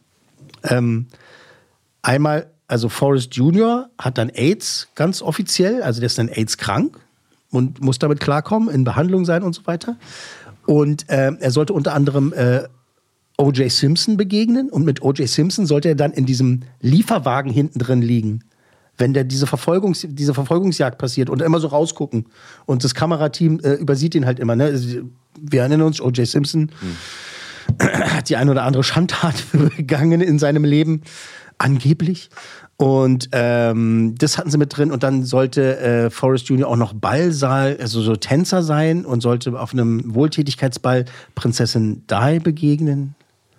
Einmal, also Forrest Jr. hat dann AIDS, ganz offiziell, also der ist dann AIDS krank und muss damit klarkommen, in Behandlung sein und so weiter. Und er sollte unter anderem O.J. Simpson begegnen und mit O.J. Simpson sollte er dann in diesem Lieferwagen hinten drin liegen, wenn diese Verfolgungsjagd passiert und immer so rausgucken. Und das Kamerateam übersieht ihn halt immer. Ne? Wir erinnern uns, O.J. Simpson hat die ein oder andere Schandtat begangen in seinem Leben, angeblich. Und das hatten sie mit drin. Und dann sollte Forrest Jr. auch noch Ballsaal, also so Tänzer sein und sollte auf einem Wohltätigkeitsball Prinzessin Di begegnen.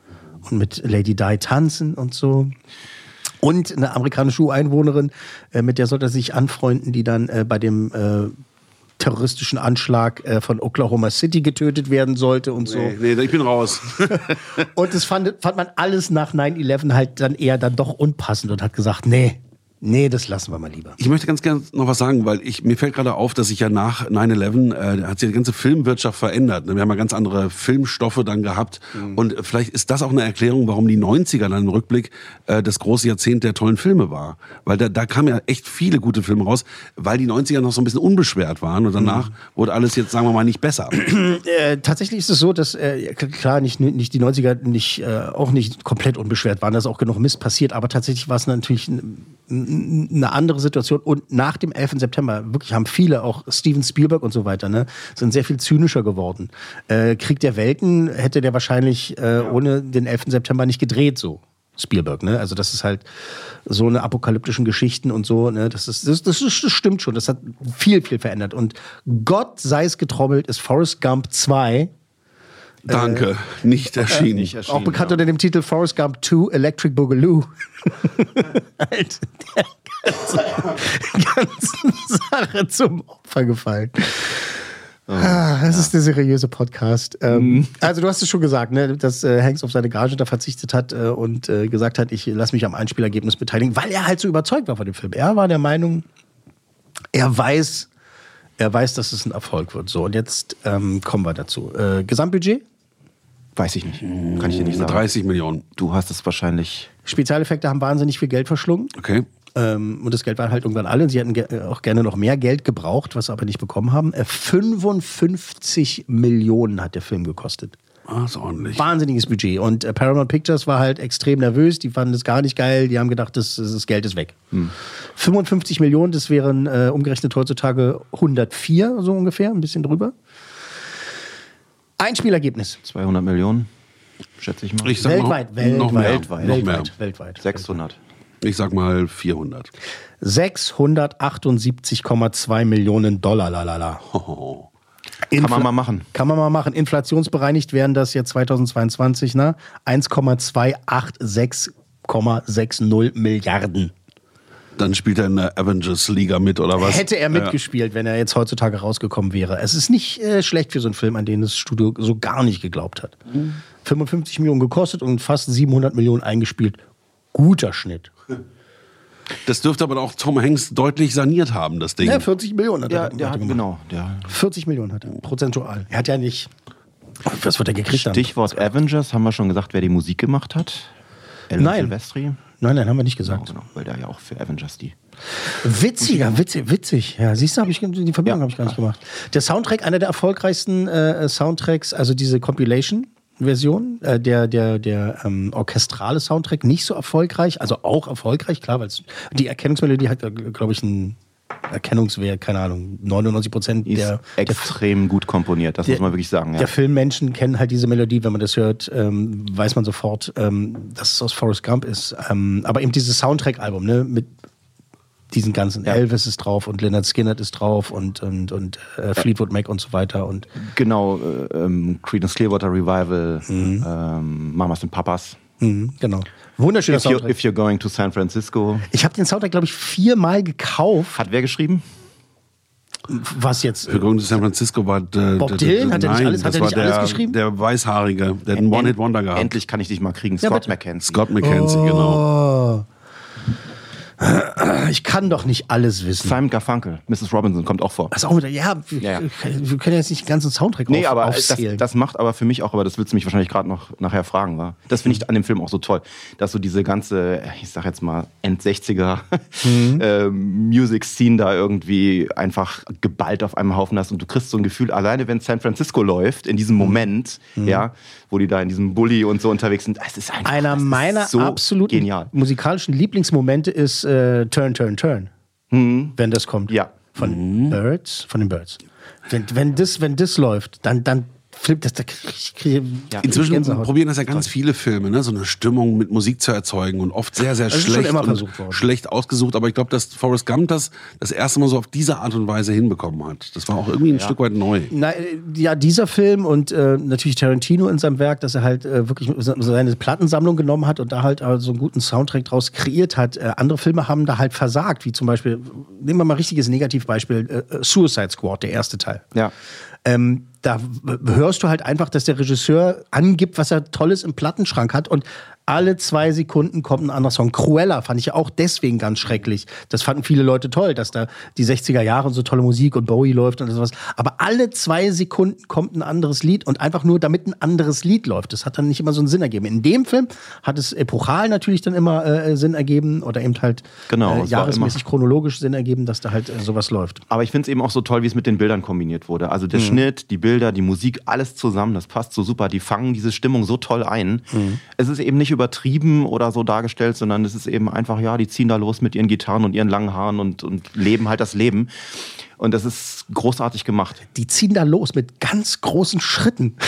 und mit Lady Di tanzen und so. Und eine amerikanische Ureinwohnerin, mit der sollte er sich anfreunden, die dann bei dem terroristischen Anschlag von Oklahoma City getötet werden sollte und so. Nee, ich bin raus. Und das fand man alles nach 9/11 halt dann eher dann doch unpassend und hat gesagt, nee, das lassen wir mal lieber. Ich möchte ganz gerne noch was sagen, weil mir fällt gerade auf, dass sich ja nach 9/11 hat sich die ganze Filmwirtschaft verändert. Wir haben ja ganz andere Filmstoffe dann gehabt. Und vielleicht ist das auch eine Erklärung, warum die 90er dann im Rückblick das große Jahrzehnt der tollen Filme war. Weil da kamen ja echt viele gute Filme raus, weil die 90er noch so ein bisschen unbeschwert waren. Und danach wurde alles jetzt, sagen wir mal, nicht besser. Tatsächlich ist es so, dass klar nicht die 90er auch nicht komplett unbeschwert waren. Da ist auch genug Mist passiert. Aber tatsächlich war es natürlich eine andere Situation. Und nach dem 11. September wirklich haben viele, auch Steven Spielberg und so weiter, ne, sind sehr viel zynischer geworden. Krieg der Welten hätte der wahrscheinlich ohne den 11. September nicht gedreht, so Spielberg. Ne? Also das ist halt so eine apokalyptischen Geschichten und so. Ne? Das stimmt schon. Das hat viel, viel verändert. Und Gott sei es getrommelt, ist Forrest Gump 2 Danke, nicht erschienen. Auch bekannt unter dem Titel Forrest Gump 2 Electric Boogaloo. Halt der ganzen Sache zum Opfer gefallen. Das ist der seriöse Podcast. Also du hast es schon gesagt, ne, dass Hanks auf seine Gage da verzichtet hat und gesagt hat, ich lasse mich am Einspielergebnis beteiligen, weil er halt so überzeugt war von dem Film. Er war der Meinung, er weiß, dass es ein Erfolg wird. So, und jetzt kommen wir dazu. Gesamtbudget? Weiß ich nicht. Kann ich dir nicht sagen. 30 Millionen. Du hast es wahrscheinlich. Spezialeffekte haben wahnsinnig viel Geld verschlungen. Okay. Und das Geld war halt irgendwann alle. Sie hätten auch gerne noch mehr Geld gebraucht, was sie aber nicht bekommen haben. 55 Millionen hat der Film gekostet. Ah, ist ordentlich. Wahnsinniges Budget. Und Paramount Pictures war halt extrem nervös. Die fanden das gar nicht geil. Die haben gedacht, das Geld ist weg. 55 Millionen, das wären umgerechnet heutzutage 104, so ungefähr, ein bisschen drüber. Einspielergebnis. 200 Millionen, schätze ich mal. Ich sag weltweit. 600. Ich sag mal 400. 678,2 Millionen Dollar, lalala. Kann man mal machen. Kann man mal machen. Inflationsbereinigt wären das jetzt 2022, ne? 1,286,60 Milliarden. Dann spielt er in der Avengers-Liga mit, oder was? Hätte er mitgespielt, wenn er jetzt heutzutage rausgekommen wäre. Es ist nicht schlecht für so einen Film, an den das Studio so gar nicht geglaubt hat. 55 Millionen gekostet und fast 700 Millionen eingespielt. Guter Schnitt. Das dürfte aber auch Tom Hanks deutlich saniert haben, das Ding. Ja, 40 Millionen hat er. Genau. 40 Millionen hat er, prozentual. Er hat ja nicht... Was wird er gekriegt haben? Stichwort Avengers, haben wir schon gesagt, wer die Musik gemacht hat? Nein. Silvestri? Nein, haben wir nicht gesagt. Genau, weil der ja auch für Avengers die... Witzig. Ja, siehst du, die Verbindung habe ich gar nicht gemacht. Der Soundtrack, einer der erfolgreichsten Soundtracks, also diese Compilation-Version, der orchestrale Soundtrack, nicht so erfolgreich, also auch erfolgreich, klar, weil die Erkennungsmelodie hat, glaube ich, einen Erkennungswert, keine Ahnung, 99% der extrem gut komponiert, das muss man wirklich sagen. Ja. Der Filmmenschen kennen halt diese Melodie, wenn man das hört, weiß man sofort, dass es aus Forrest Gump ist. Aber eben dieses Soundtrack-Album, ne, mit diesen ganzen Elvis ist drauf und Lynyrd Skynyrd ist drauf und Fleetwood Mac und so weiter. Und genau, Creedence Clearwater Revival, Mamas and Papas. Genau. Wunderschöner Soundtrack. If You're Going to San Francisco. Ich habe den Soundtrack, glaube ich, 4-mal gekauft. Hat wer geschrieben? Was jetzt? Für Going to San Francisco war Bob Dylan? Hat er nicht alles geschrieben? Der Weißhaarige, der einen One-Hit-Wonder gehabt. Endlich kann ich dich mal kriegen. Scott McKenzie. Scott McKenzie, genau. Ich kann doch nicht alles wissen. Simon Garfunkel, Mrs. Robinson kommt auch vor. Also auch wieder, wir können jetzt nicht den ganzen Soundtrack aufzählen. Das macht aber für mich auch, aber das willst du mich wahrscheinlich gerade noch nachher fragen, war. Das finde ich an dem Film auch so toll, dass so diese ganze, ich sag jetzt mal, End-60er Music-Scene da irgendwie einfach geballt auf einem Haufen hast und du kriegst so ein Gefühl, alleine wenn San Francisco läuft, in diesem Moment, wo die da in diesem Bulli und so unterwegs sind, es ist einfach einer meiner so absoluten genial. Musikalischen Lieblingsmomente ist Turn, Turn, Turn. Wenn das kommt. Ja. Von den Birds. Wenn das läuft, dann Film, da kriege ich Inzwischen Gänsehaut. probieren das ja ganz viele Filme, ne? So eine Stimmung mit Musik zu erzeugen und oft sehr, sehr Das ist schon schlecht immer und versucht worden. schlecht ausgesucht. Aber ich glaube, dass Forrest Gump das erste Mal so auf diese Art und Weise hinbekommen hat. Das war auch irgendwie ein Stück weit neu. Dieser Film und natürlich Tarantino in seinem Werk, dass er halt wirklich seine Plattensammlung genommen hat und da halt so einen guten Soundtrack draus kreiert hat. Andere Filme haben da halt versagt, wie zum Beispiel, nehmen wir mal ein richtiges Negativbeispiel, Suicide Squad, der erste Teil. Ja. Da hörst du halt einfach, dass der Regisseur angibt, was er Tolles im Plattenschrank hat und alle 2 Sekunden kommt ein anderer Song. Cruella fand ich ja auch deswegen ganz schrecklich. Das fanden viele Leute toll, dass da die 60er Jahre und so tolle Musik und Bowie läuft und sowas. Aber alle 2 Sekunden kommt ein anderes Lied und einfach nur, damit ein anderes Lied läuft. Das hat dann nicht immer so einen Sinn ergeben. In dem Film hat es epochal natürlich dann immer Sinn ergeben oder eben halt jahresmäßig chronologisch Sinn ergeben, dass da halt sowas läuft. Aber ich finde es eben auch so toll, wie es mit den Bildern kombiniert wurde. Also der Schnitt, die Bilder, die Musik, alles zusammen, das passt so super. Die fangen diese Stimmung so toll ein. Es ist eben nicht übertrieben oder so dargestellt, sondern es ist eben einfach, ja, die ziehen da los mit ihren Gitarren und ihren langen Haaren und leben halt das Leben. Und das ist großartig gemacht. Die ziehen da los mit ganz großen Schritten.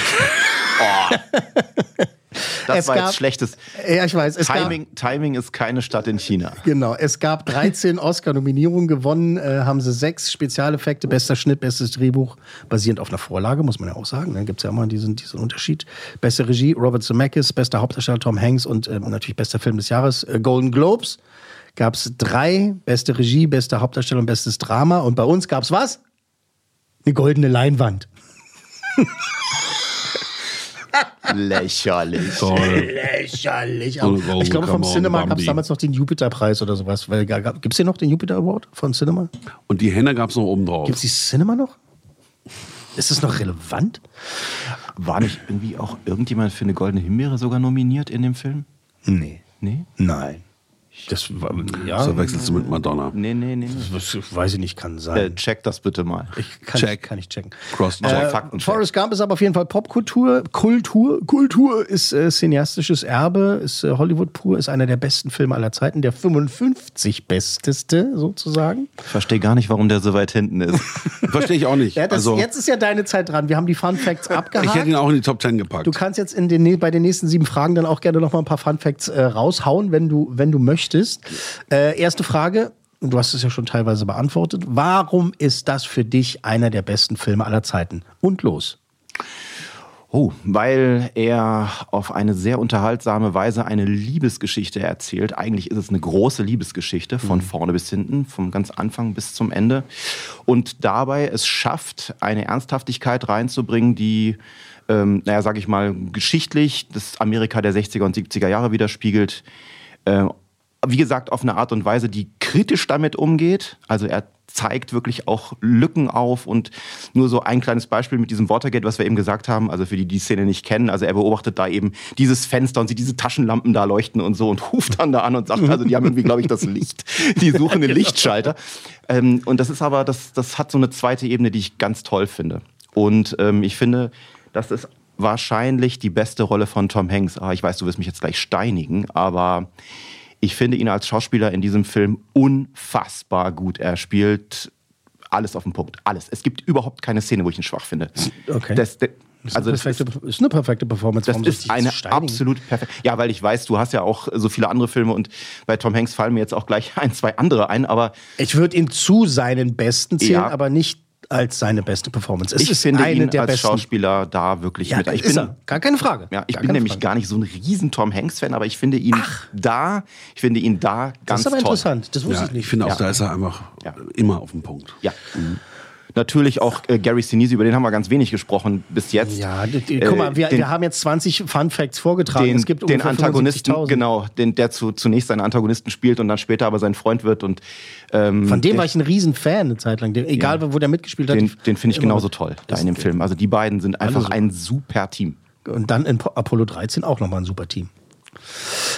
Das war jetzt schlechtes. Ja, ich weiß. Timing ist keine Stadt in China. Genau, es gab 13 Oscar-Nominierungen, gewonnen haben sie 6 Spezialeffekte, bester Schnitt, bestes Drehbuch, basierend auf einer Vorlage, muss man ja auch sagen. Dann gibt es ja immer diesen Unterschied. Beste Regie, Robert Zemeckis, bester Hauptdarsteller Tom Hanks und natürlich bester Film des Jahres, Golden Globes. Gab es 3, beste Regie, bester Hauptdarsteller und bestes Drama. Und bei uns gab es was? Eine goldene Leinwand. Lächerlich. Lächerlich. Ich glaube, vom Cinema gab es damals noch den Jupiter-Preis oder sowas. Gibt es hier noch den Jupiter Award von Cinema? Und die Henne gab es noch oben drauf. Gibt es die Cinema noch? Ist das noch relevant? War nicht irgendwie auch irgendjemand für eine Goldene Himbeere sogar nominiert in dem Film? Nee. Nee? Nein. Das war, ja. So wechselst du mit Madonna. Nee. Das weiß ich nicht, kann sein. Check das bitte mal. Kann ich checken. Faktencheck. Forrest Gump ist aber auf jeden Fall Popkultur. Kultur ist cineastisches Erbe, ist Hollywood pur, ist einer der besten Filme aller Zeiten, der 55 besteste sozusagen. Ich verstehe gar nicht, warum der so weit hinten ist. Verstehe ich auch nicht. Ja, jetzt ist ja deine Zeit dran. Wir haben die Fun Facts abgehakt. Ich hätte ihn auch in die Top 10 gepackt. Du kannst jetzt bei den nächsten 7 Fragen dann auch gerne noch mal ein paar Fun Facts raushauen, wenn du möchtest. Erste Frage, und du hast es ja schon teilweise beantwortet. Warum ist das für dich einer der besten Filme aller Zeiten? Und los. Weil er auf eine sehr unterhaltsame Weise eine Liebesgeschichte erzählt. Eigentlich ist es eine große Liebesgeschichte, von vorne bis hinten, vom ganz Anfang bis zum Ende. Und dabei es schafft, eine Ernsthaftigkeit reinzubringen, die, sag ich mal, geschichtlich das Amerika der 60er und 70er Jahre widerspiegelt. Wie gesagt, auf eine Art und Weise, die kritisch damit umgeht. Also er zeigt wirklich auch Lücken auf und nur so ein kleines Beispiel mit diesem Watergate, was wir eben gesagt haben, also für die die Szene nicht kennen, also er beobachtet da eben dieses Fenster und sieht diese Taschenlampen da leuchten und so und ruft dann da an und sagt, also die haben irgendwie, glaube ich, das Licht, die suchen den Lichtschalter. Und das ist aber, das hat so eine zweite Ebene, die ich ganz toll finde. Und ich finde, das ist wahrscheinlich die beste Rolle von Tom Hanks. Ich weiß, du wirst mich jetzt gleich steinigen, aber ich finde ihn als Schauspieler in diesem Film unfassbar gut. Er spielt alles auf den Punkt. Alles. Es gibt überhaupt keine Szene, wo ich ihn schwach finde. Okay. Das ist eine perfekte Performance. Das ist eine absolut perfekte. Ja, weil ich weiß, du hast ja auch so viele andere Filme und bei Tom Hanks fallen mir jetzt auch gleich 1, 2 andere ein, aber ich würde ihn zu seinen Besten zählen, aber nicht als seine beste Performance. Ich finde ihn als Schauspieler da wirklich mit. Ich bin, gar keine Frage. Ja, ich bin nämlich gar nicht so ein riesen Tom Hanks-Fan, aber ich finde ihn da ganz toll. Das ist aber interessant, das wusste ich nicht. Ich finde auch, da ist er einfach immer auf dem Punkt. Ja. Natürlich auch Gary Sinise, über den haben wir ganz wenig gesprochen bis jetzt. Ja, guck mal, wir haben jetzt 20 Fun Facts vorgetragen. Es gibt den Antagonisten, genau, der zunächst seinen Antagonisten spielt und dann später aber sein Freund wird. Und, von dem war ich ein Riesenfan eine Zeit lang. Egal, wo der mitgespielt hat. Den finde ich genauso toll da in dem Film. Also die beiden sind einfach ein super Team. Und dann in Apollo 13 auch nochmal ein super Team.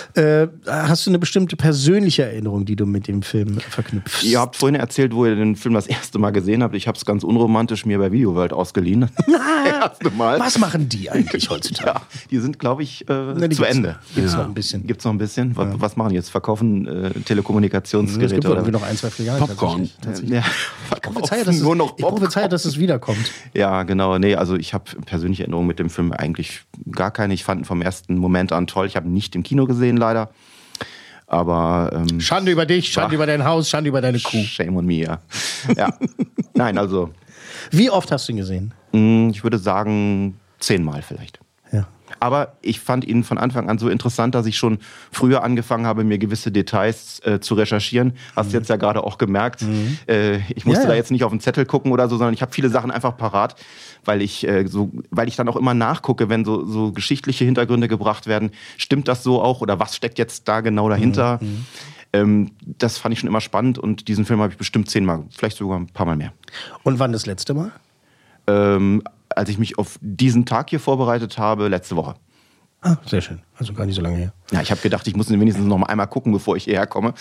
Hast du eine bestimmte persönliche Erinnerung, die du mit dem Film verknüpfst? Ihr habt vorhin erzählt, wo ihr den Film das erste Mal gesehen habt. Ich habe es ganz unromantisch mir bei Videoworld ausgeliehen. Erste Mal. Was machen die eigentlich heutzutage? Ja, die sind, glaube ich, zu Ende. Gibt's noch ein bisschen. Gibt's noch ein bisschen? Was machen die jetzt? Verkaufen Telekommunikationsgeräte? Es gibt irgendwie noch 1-2 Filialen. Popcorn. Ja, Ich prophezeie, dass es wiederkommt. Ja, genau. Nee, also ich habe persönliche Erinnerungen mit dem Film eigentlich gar keine. Ich fand ihn vom ersten Moment an toll. Ich habe ihn nicht im Kino gesehen, leider. Aber Schande über dich, Schande über dein Haus, Schande über deine Kuh. Shame on me, ja. Ja. Nein, also. Wie oft hast du ihn gesehen? Ich würde sagen 10-mal vielleicht. Ja. Aber ich fand ihn von Anfang an so interessant, dass ich schon früher angefangen habe, mir gewisse Details zu recherchieren. Hast du jetzt ja gerade auch gemerkt. Ich musste da jetzt nicht auf den Zettel gucken oder so, sondern ich habe viele Sachen einfach parat, weil ich dann auch immer nachgucke, wenn so geschichtliche Hintergründe gebracht werden. Stimmt das so auch oder was steckt jetzt da genau dahinter? Das fand ich schon immer spannend und diesen Film habe ich bestimmt 10-mal, vielleicht sogar ein paar Mal mehr. Und wann das letzte Mal? Als ich mich auf diesen Tag hier vorbereitet habe, letzte Woche. Ah, sehr schön. Also gar nicht so lange her. Ja, ich habe gedacht, ich muss ihn wenigstens noch mal einmal gucken, bevor ich hierher komme.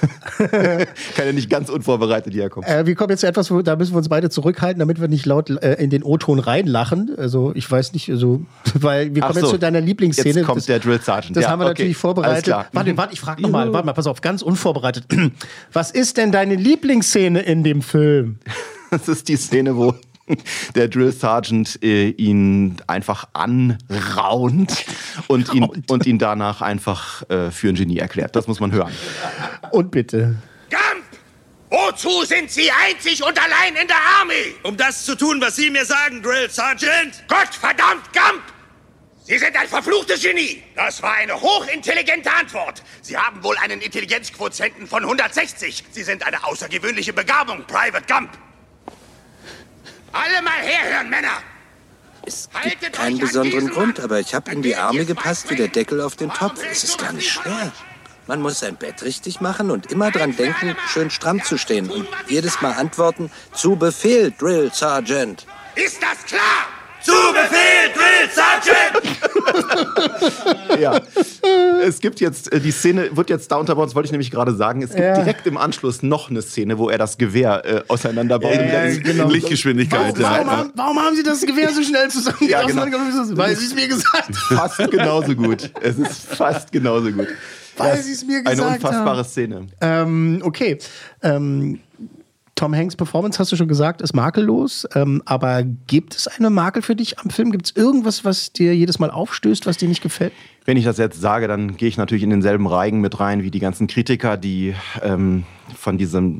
Kann ja nicht ganz unvorbereitet hierher kommen. Wir kommen jetzt zu etwas, da müssen wir uns beide zurückhalten, damit wir nicht laut in den O-Ton reinlachen. Also ich weiß nicht, weil wir kommen jetzt zu deiner Lieblingsszene. Jetzt kommt der Drill Sergeant. Das haben wir natürlich vorbereitet. Warte, ich frage nochmal. Warte mal, pass auf, ganz unvorbereitet. Was ist denn deine Lieblingsszene in dem Film? Das ist die Szene, wo der Drill Sergeant ihn einfach anraunt und ihn danach einfach für ein Genie erklärt. Das muss man hören. Und bitte. Gump! Wozu sind Sie einzig und allein in der Army? Um das zu tun, was Sie mir sagen, Drill Sergeant. Gottverdammt, Gump! Sie sind ein verfluchtes Genie. Das war eine hochintelligente Antwort. Sie haben wohl einen Intelligenzquotienten von 160. Sie sind eine außergewöhnliche Begabung, Private Gump. Alle mal herhören, Männer! Es gibt keinen besonderen Grund, aber ich habe in die Arme gepasst wie der Deckel auf den Topf. Es ist gar nicht schwer. Man muss sein Bett richtig machen und immer dran denken, schön stramm zu stehen und jedes Mal antworten, zu Befehl, Drill Sergeant. Ist das klar? Zu Befehl, Drill Sergeant! Ja. Es gibt jetzt, die Szene wird jetzt da unterbaut, das wollte ich nämlich gerade sagen. Es gibt direkt im Anschluss noch eine Szene, wo er das Gewehr auseinanderbaut. In Lichtgeschwindigkeit. Warum haben Sie das Gewehr so schnell zusammen? Ja, genau. Weil Sie es mir gesagt haben. Fast genauso gut. Es ist fast genauso gut. Weil Sie es mir gesagt haben. Eine unfassbare Szene. Okay. Tom Hanks' Performance, hast du schon gesagt, ist makellos. Aber gibt es eine Makel für dich am Film? Gibt es irgendwas, was dir jedes Mal aufstößt, was dir nicht gefällt? Wenn ich das jetzt sage, dann gehe ich natürlich in denselben Reigen mit rein wie die ganzen Kritiker, die von diesem,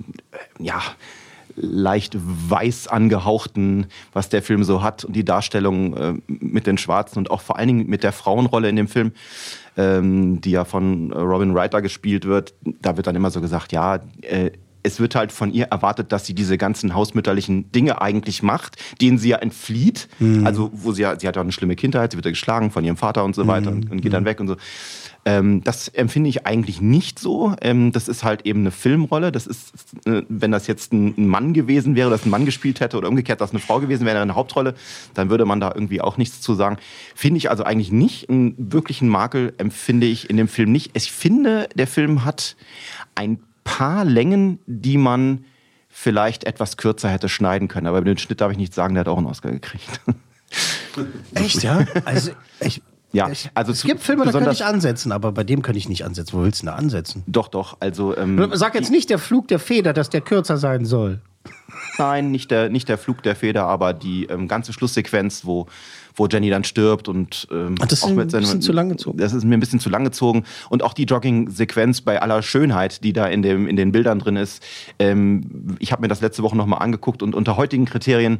leicht weiß angehauchten, was der Film so hat und die Darstellung mit den Schwarzen und auch vor allen Dingen mit der Frauenrolle in dem Film, die ja von Robin Wright gespielt wird, da wird dann immer so gesagt, es wird halt von ihr erwartet, dass sie diese ganzen hausmütterlichen Dinge eigentlich macht, denen sie ja entflieht. Also, sie hat ja eine schlimme Kindheit, sie wird ja geschlagen von ihrem Vater und so weiter und geht dann weg und so. Das empfinde ich eigentlich nicht so. Das ist halt eben eine Filmrolle. Das ist, wenn das jetzt ein Mann gewesen wäre, das ein Mann gespielt hätte oder umgekehrt, das eine Frau gewesen wäre, eine Hauptrolle, dann würde man da irgendwie auch nichts zu sagen. Finde ich also eigentlich nicht. Einen wirklichen Makel empfinde ich in dem Film nicht. Ich finde, der Film hat ein paar Längen, die man vielleicht etwas kürzer hätte schneiden können. Aber über den Schnitt darf ich nicht sagen, der hat auch einen Oscar gekriegt. Echt, ja? Also, es gibt Filme, da kann ich ansetzen, aber bei dem kann ich nicht ansetzen. Wo willst du denn da ansetzen? Doch. Also, sag jetzt nicht der Flug der Feder, dass der kürzer sein soll. Nein, nicht der Flug der Feder, aber die ganze Schlusssequenz, wo Jenny dann stirbt und das ist auch mit ein bisschen zu lang gezogen. Das ist mir ein bisschen zu lang gezogen und auch die Jogging-Sequenz bei aller Schönheit, die da in den Bildern drin ist. Ich habe mir das letzte Woche nochmal angeguckt und unter heutigen Kriterien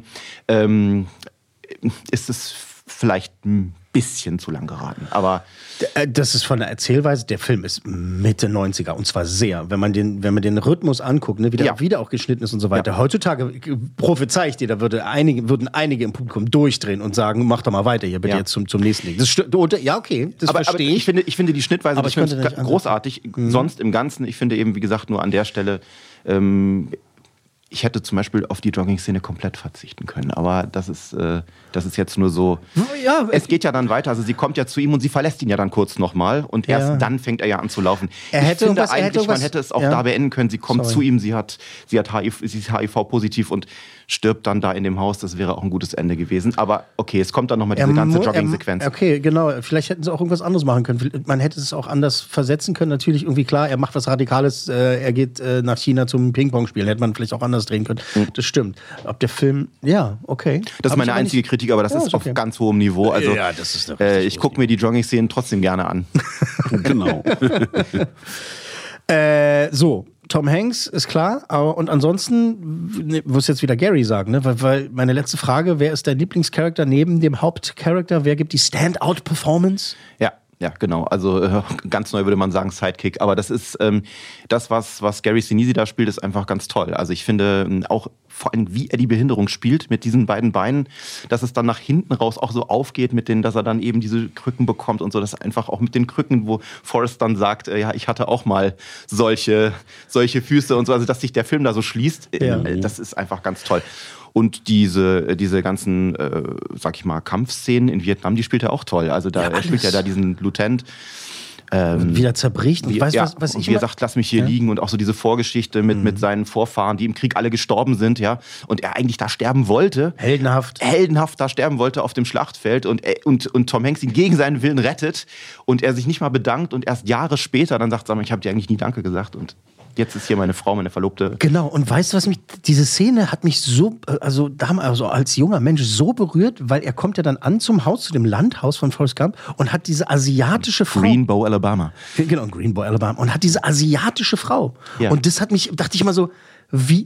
ist es vielleicht ein bisschen zu lang geraten. Aber das ist von der Erzählweise, der Film ist Mitte 90er und zwar sehr. Wenn man den Rhythmus anguckt, ne, wie der wieder auch geschnitten ist und so weiter. Ja. Heutzutage prophezei ich dir, da würden einige im Publikum durchdrehen und sagen, mach doch mal weiter hier bitte jetzt zum nächsten Ding. Das verstehe ich. Ich finde die Schnittweise großartig. Sonst im Ganzen, ich finde eben, wie gesagt, nur an der Stelle Ich hätte zum Beispiel auf die Jogging-Szene komplett verzichten können, aber das ist jetzt nur so. Ja, es geht ja dann weiter. Also sie kommt ja zu ihm und sie verlässt ihn ja dann kurz nochmal und erst dann fängt er ja an zu laufen. Man hätte es auch da beenden können. Sie kommt zu ihm, sie ist HIV-positiv und stirbt dann da in dem Haus. Das wäre auch ein gutes Ende gewesen. Aber okay, es kommt dann nochmal diese ganze Jogging-Sequenz. Okay, genau. Vielleicht hätten sie auch irgendwas anderes machen können. Man hätte es auch anders versetzen können. Natürlich irgendwie klar, er macht was Radikales. Er geht nach China zum Ping-Pong-Spielen. Hätte man vielleicht auch anders drehen können. Das stimmt. Ob der Film, okay. Das ist meine einzige Kritik, aber das ist auf ganz hohem Niveau. Also das ist ich gucke mir die Jogging-Szenen trotzdem gerne an. Genau. So, Tom Hanks ist klar. Und ansonsten muss jetzt wieder Gary sagen, ne? Weil meine letzte Frage, wer ist dein Lieblingscharakter neben dem Hauptcharakter? Wer gibt die Standout-Performance? Ja, genau. Also ganz neu würde man sagen Sidekick. Aber das ist das, was Gary Sinise da spielt, ist einfach ganz toll. Also ich finde auch vor allem, wie er die Behinderung spielt mit diesen beiden Beinen, dass es dann nach hinten raus auch so aufgeht mit denen, dass er dann eben diese Krücken bekommt und so. Das einfach auch mit den Krücken, wo Forrest dann sagt, ja, ich hatte auch mal solche Füße und so. Also dass sich der Film da so schließt, das ist einfach ganz toll. Und diese ganzen, sag ich mal, Kampfszenen in Vietnam, die spielt er auch toll. Also er spielt ja da diesen Lieutenant. Wieder zerbricht. Und was und wie er sagt, lass mich hier liegen. Und auch so diese Vorgeschichte mit seinen Vorfahren, die im Krieg alle gestorben sind. Ja, und er eigentlich da sterben wollte. Heldenhaft da sterben wollte auf dem Schlachtfeld. Und Tom Hanks ihn gegen seinen Willen rettet. Und er sich nicht mal bedankt. Und erst Jahre später dann sagt, sag mal, ich habe dir eigentlich nie Danke gesagt. Und jetzt ist hier meine Frau, meine Verlobte. Genau, und weißt du, diese Szene hat mich so, also als junger Mensch so berührt, weil er kommt ja dann an zum Haus, zu dem Landhaus von Forrest Gump und hat diese asiatische Frau. Greenbow, Alabama. Genau, Greenbow, Alabama. Und hat diese asiatische Frau. Ja. Und das dachte ich immer so, wie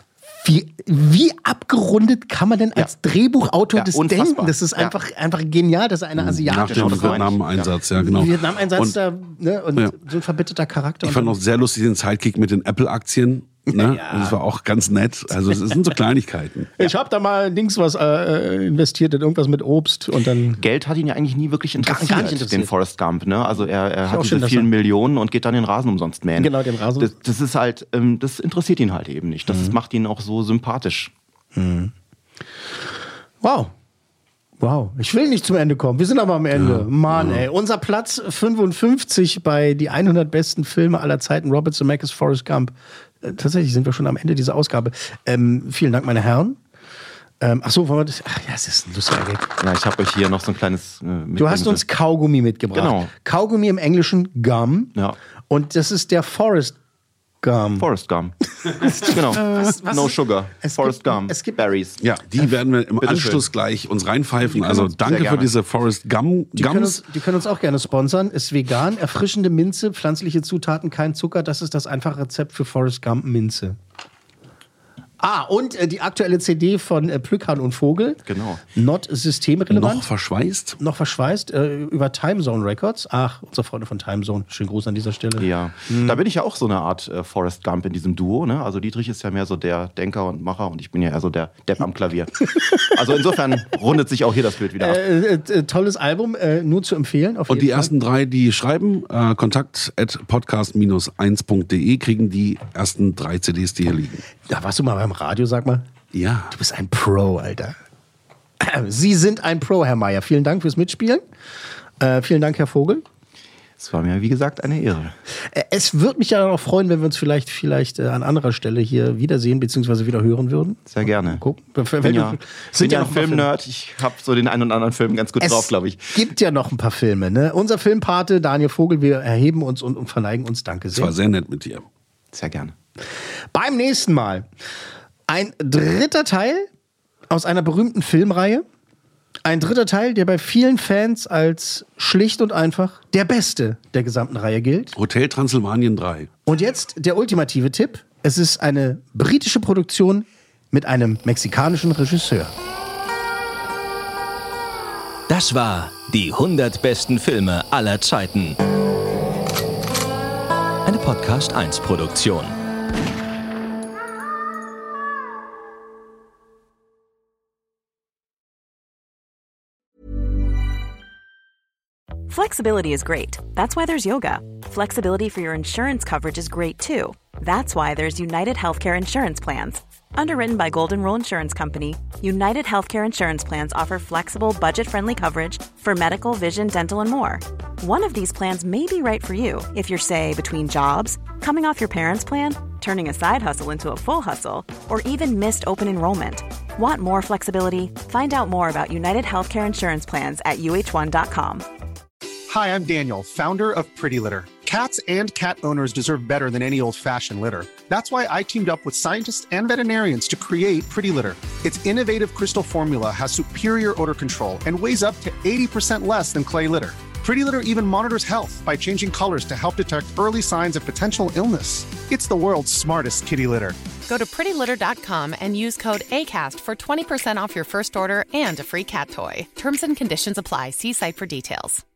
abgerundet kann man denn als Drehbuchautor das unfassbar. denken? Das ist einfach genial, dass er eine asiatische Nach dem Vietnam-Einsatz, genau. Vietnam-Einsatz da, ne? Und so ein verbitterter Charakter. Ich fand noch sehr lustig den Sidekick mit den Apple-Aktien. Ne? Ja. Das war auch ganz nett. Also es sind so Kleinigkeiten. Ich habe da mal was investiert in irgendwas mit Obst und dann... Geld hat ihn ja eigentlich nie wirklich interessiert, den Forrest Gump. Ne? Also er hat diese vielen Millionen und geht dann den Rasen umsonst mähen. Genau, den Rasen. Das ist halt, das interessiert ihn halt eben nicht. Das macht ihn auch so sympathisch. Wow, ich will nicht zum Ende kommen. Wir sind aber am Ende. Ja. Mann, ey. Unser Platz 55 bei die 100 besten Filme aller Zeiten. Robert Zemeckis, Forrest Gump. Tatsächlich sind wir schon am Ende dieser Ausgabe. Vielen Dank, meine Herren. Achso, wollen wir das? Ach ja, es ist ein lustiger Gag. Ja, ich habe euch hier noch so ein kleines... Du hast uns Kaugummi mitgebracht. Genau. Kaugummi im Englischen Gum. Ja. Und das ist der Forrest Gum. Forrest Gum. Genau. No Sugar. Forrest Gum. Es gibt Berries. Ja, die werden wir im Anschluss gleich uns reinpfeifen. Also danke für diese Forrest Gums. Die können uns auch gerne sponsern. Ist vegan, erfrischende Minze, pflanzliche Zutaten, kein Zucker. Das ist das einfache Rezept für Forrest Gump Minze. Und die aktuelle CD von Plückhahn und Vogel. Genau. Not systemrelevant. Noch verschweißt. Über Time Zone Records. Ach, unsere Freunde von Time Zone. Schönen Gruß an dieser Stelle. Ja, da bin ich ja auch so eine Art Forrest Gump in diesem Duo. Ne? Also Dietrich ist ja mehr so der Denker und Macher und ich bin ja eher so der Depp am Klavier. Also insofern rundet sich auch hier das Bild wieder ab. Tolles Album, nur zu empfehlen. Und die ersten 3, die schreiben, kontakt@podcast-1.de, kriegen die ersten 3 CDs, die hier liegen. Da warst du mal beim Radio, sag mal. Ja. Du bist ein Pro, Alter. Sie sind ein Pro, Herr Meier. Vielen Dank fürs Mitspielen. Vielen Dank, Herr Vogel. Es war mir, wie gesagt, eine Ehre. Es würde mich ja auch freuen, wenn wir uns vielleicht an anderer Stelle hier wiedersehen bzw. wieder hören würden. Sehr gerne. Gucken. Bin ja ein Filmnerd. Ich habe so den einen oder anderen Film ganz gut drauf, glaube ich. Es gibt ja noch ein paar Filme. Ne? Unser Filmpate, Daniel Vogel, wir erheben uns und verneigen uns. Danke sehr. Es war sehr nett mit dir. Sehr gerne. Beim nächsten Mal ein 3. Teil aus einer berühmten Filmreihe. Ein 3. Teil, der bei vielen Fans als schlicht und einfach der beste der gesamten Reihe gilt. Hotel Transsilvanien 3. Und jetzt der ultimative Tipp. Es ist eine britische Produktion mit einem mexikanischen Regisseur. Das war die 100 besten Filme aller Zeiten. Eine Podcast 1 Produktion. Flexibility is great. That's why there's yoga. Flexibility for your insurance coverage is great too. That's why there's United Healthcare Insurance Plans. Underwritten by Golden Rule Insurance Company, United Healthcare Insurance Plans offer flexible, budget-friendly coverage for medical, vision, dental, and more. One of these plans may be right for you if you're, say, between jobs, coming off your parents' plan, turning a side hustle into a full hustle, or even missed open enrollment. Want more flexibility? Find out more about United Healthcare Insurance Plans at uh1.com. Hi, I'm Daniel, founder of Pretty Litter. Cats and cat owners deserve better than any old-fashioned litter. That's why I teamed up with scientists and veterinarians to create Pretty Litter. Its innovative crystal formula has superior odor control and weighs up to 80% less than clay litter. Pretty Litter even monitors health by changing colors to help detect early signs of potential illness. It's the world's smartest kitty litter. Go to prettylitter.com and use code ACAST for 20% off your first order and a free cat toy. Terms and conditions apply. See site for details.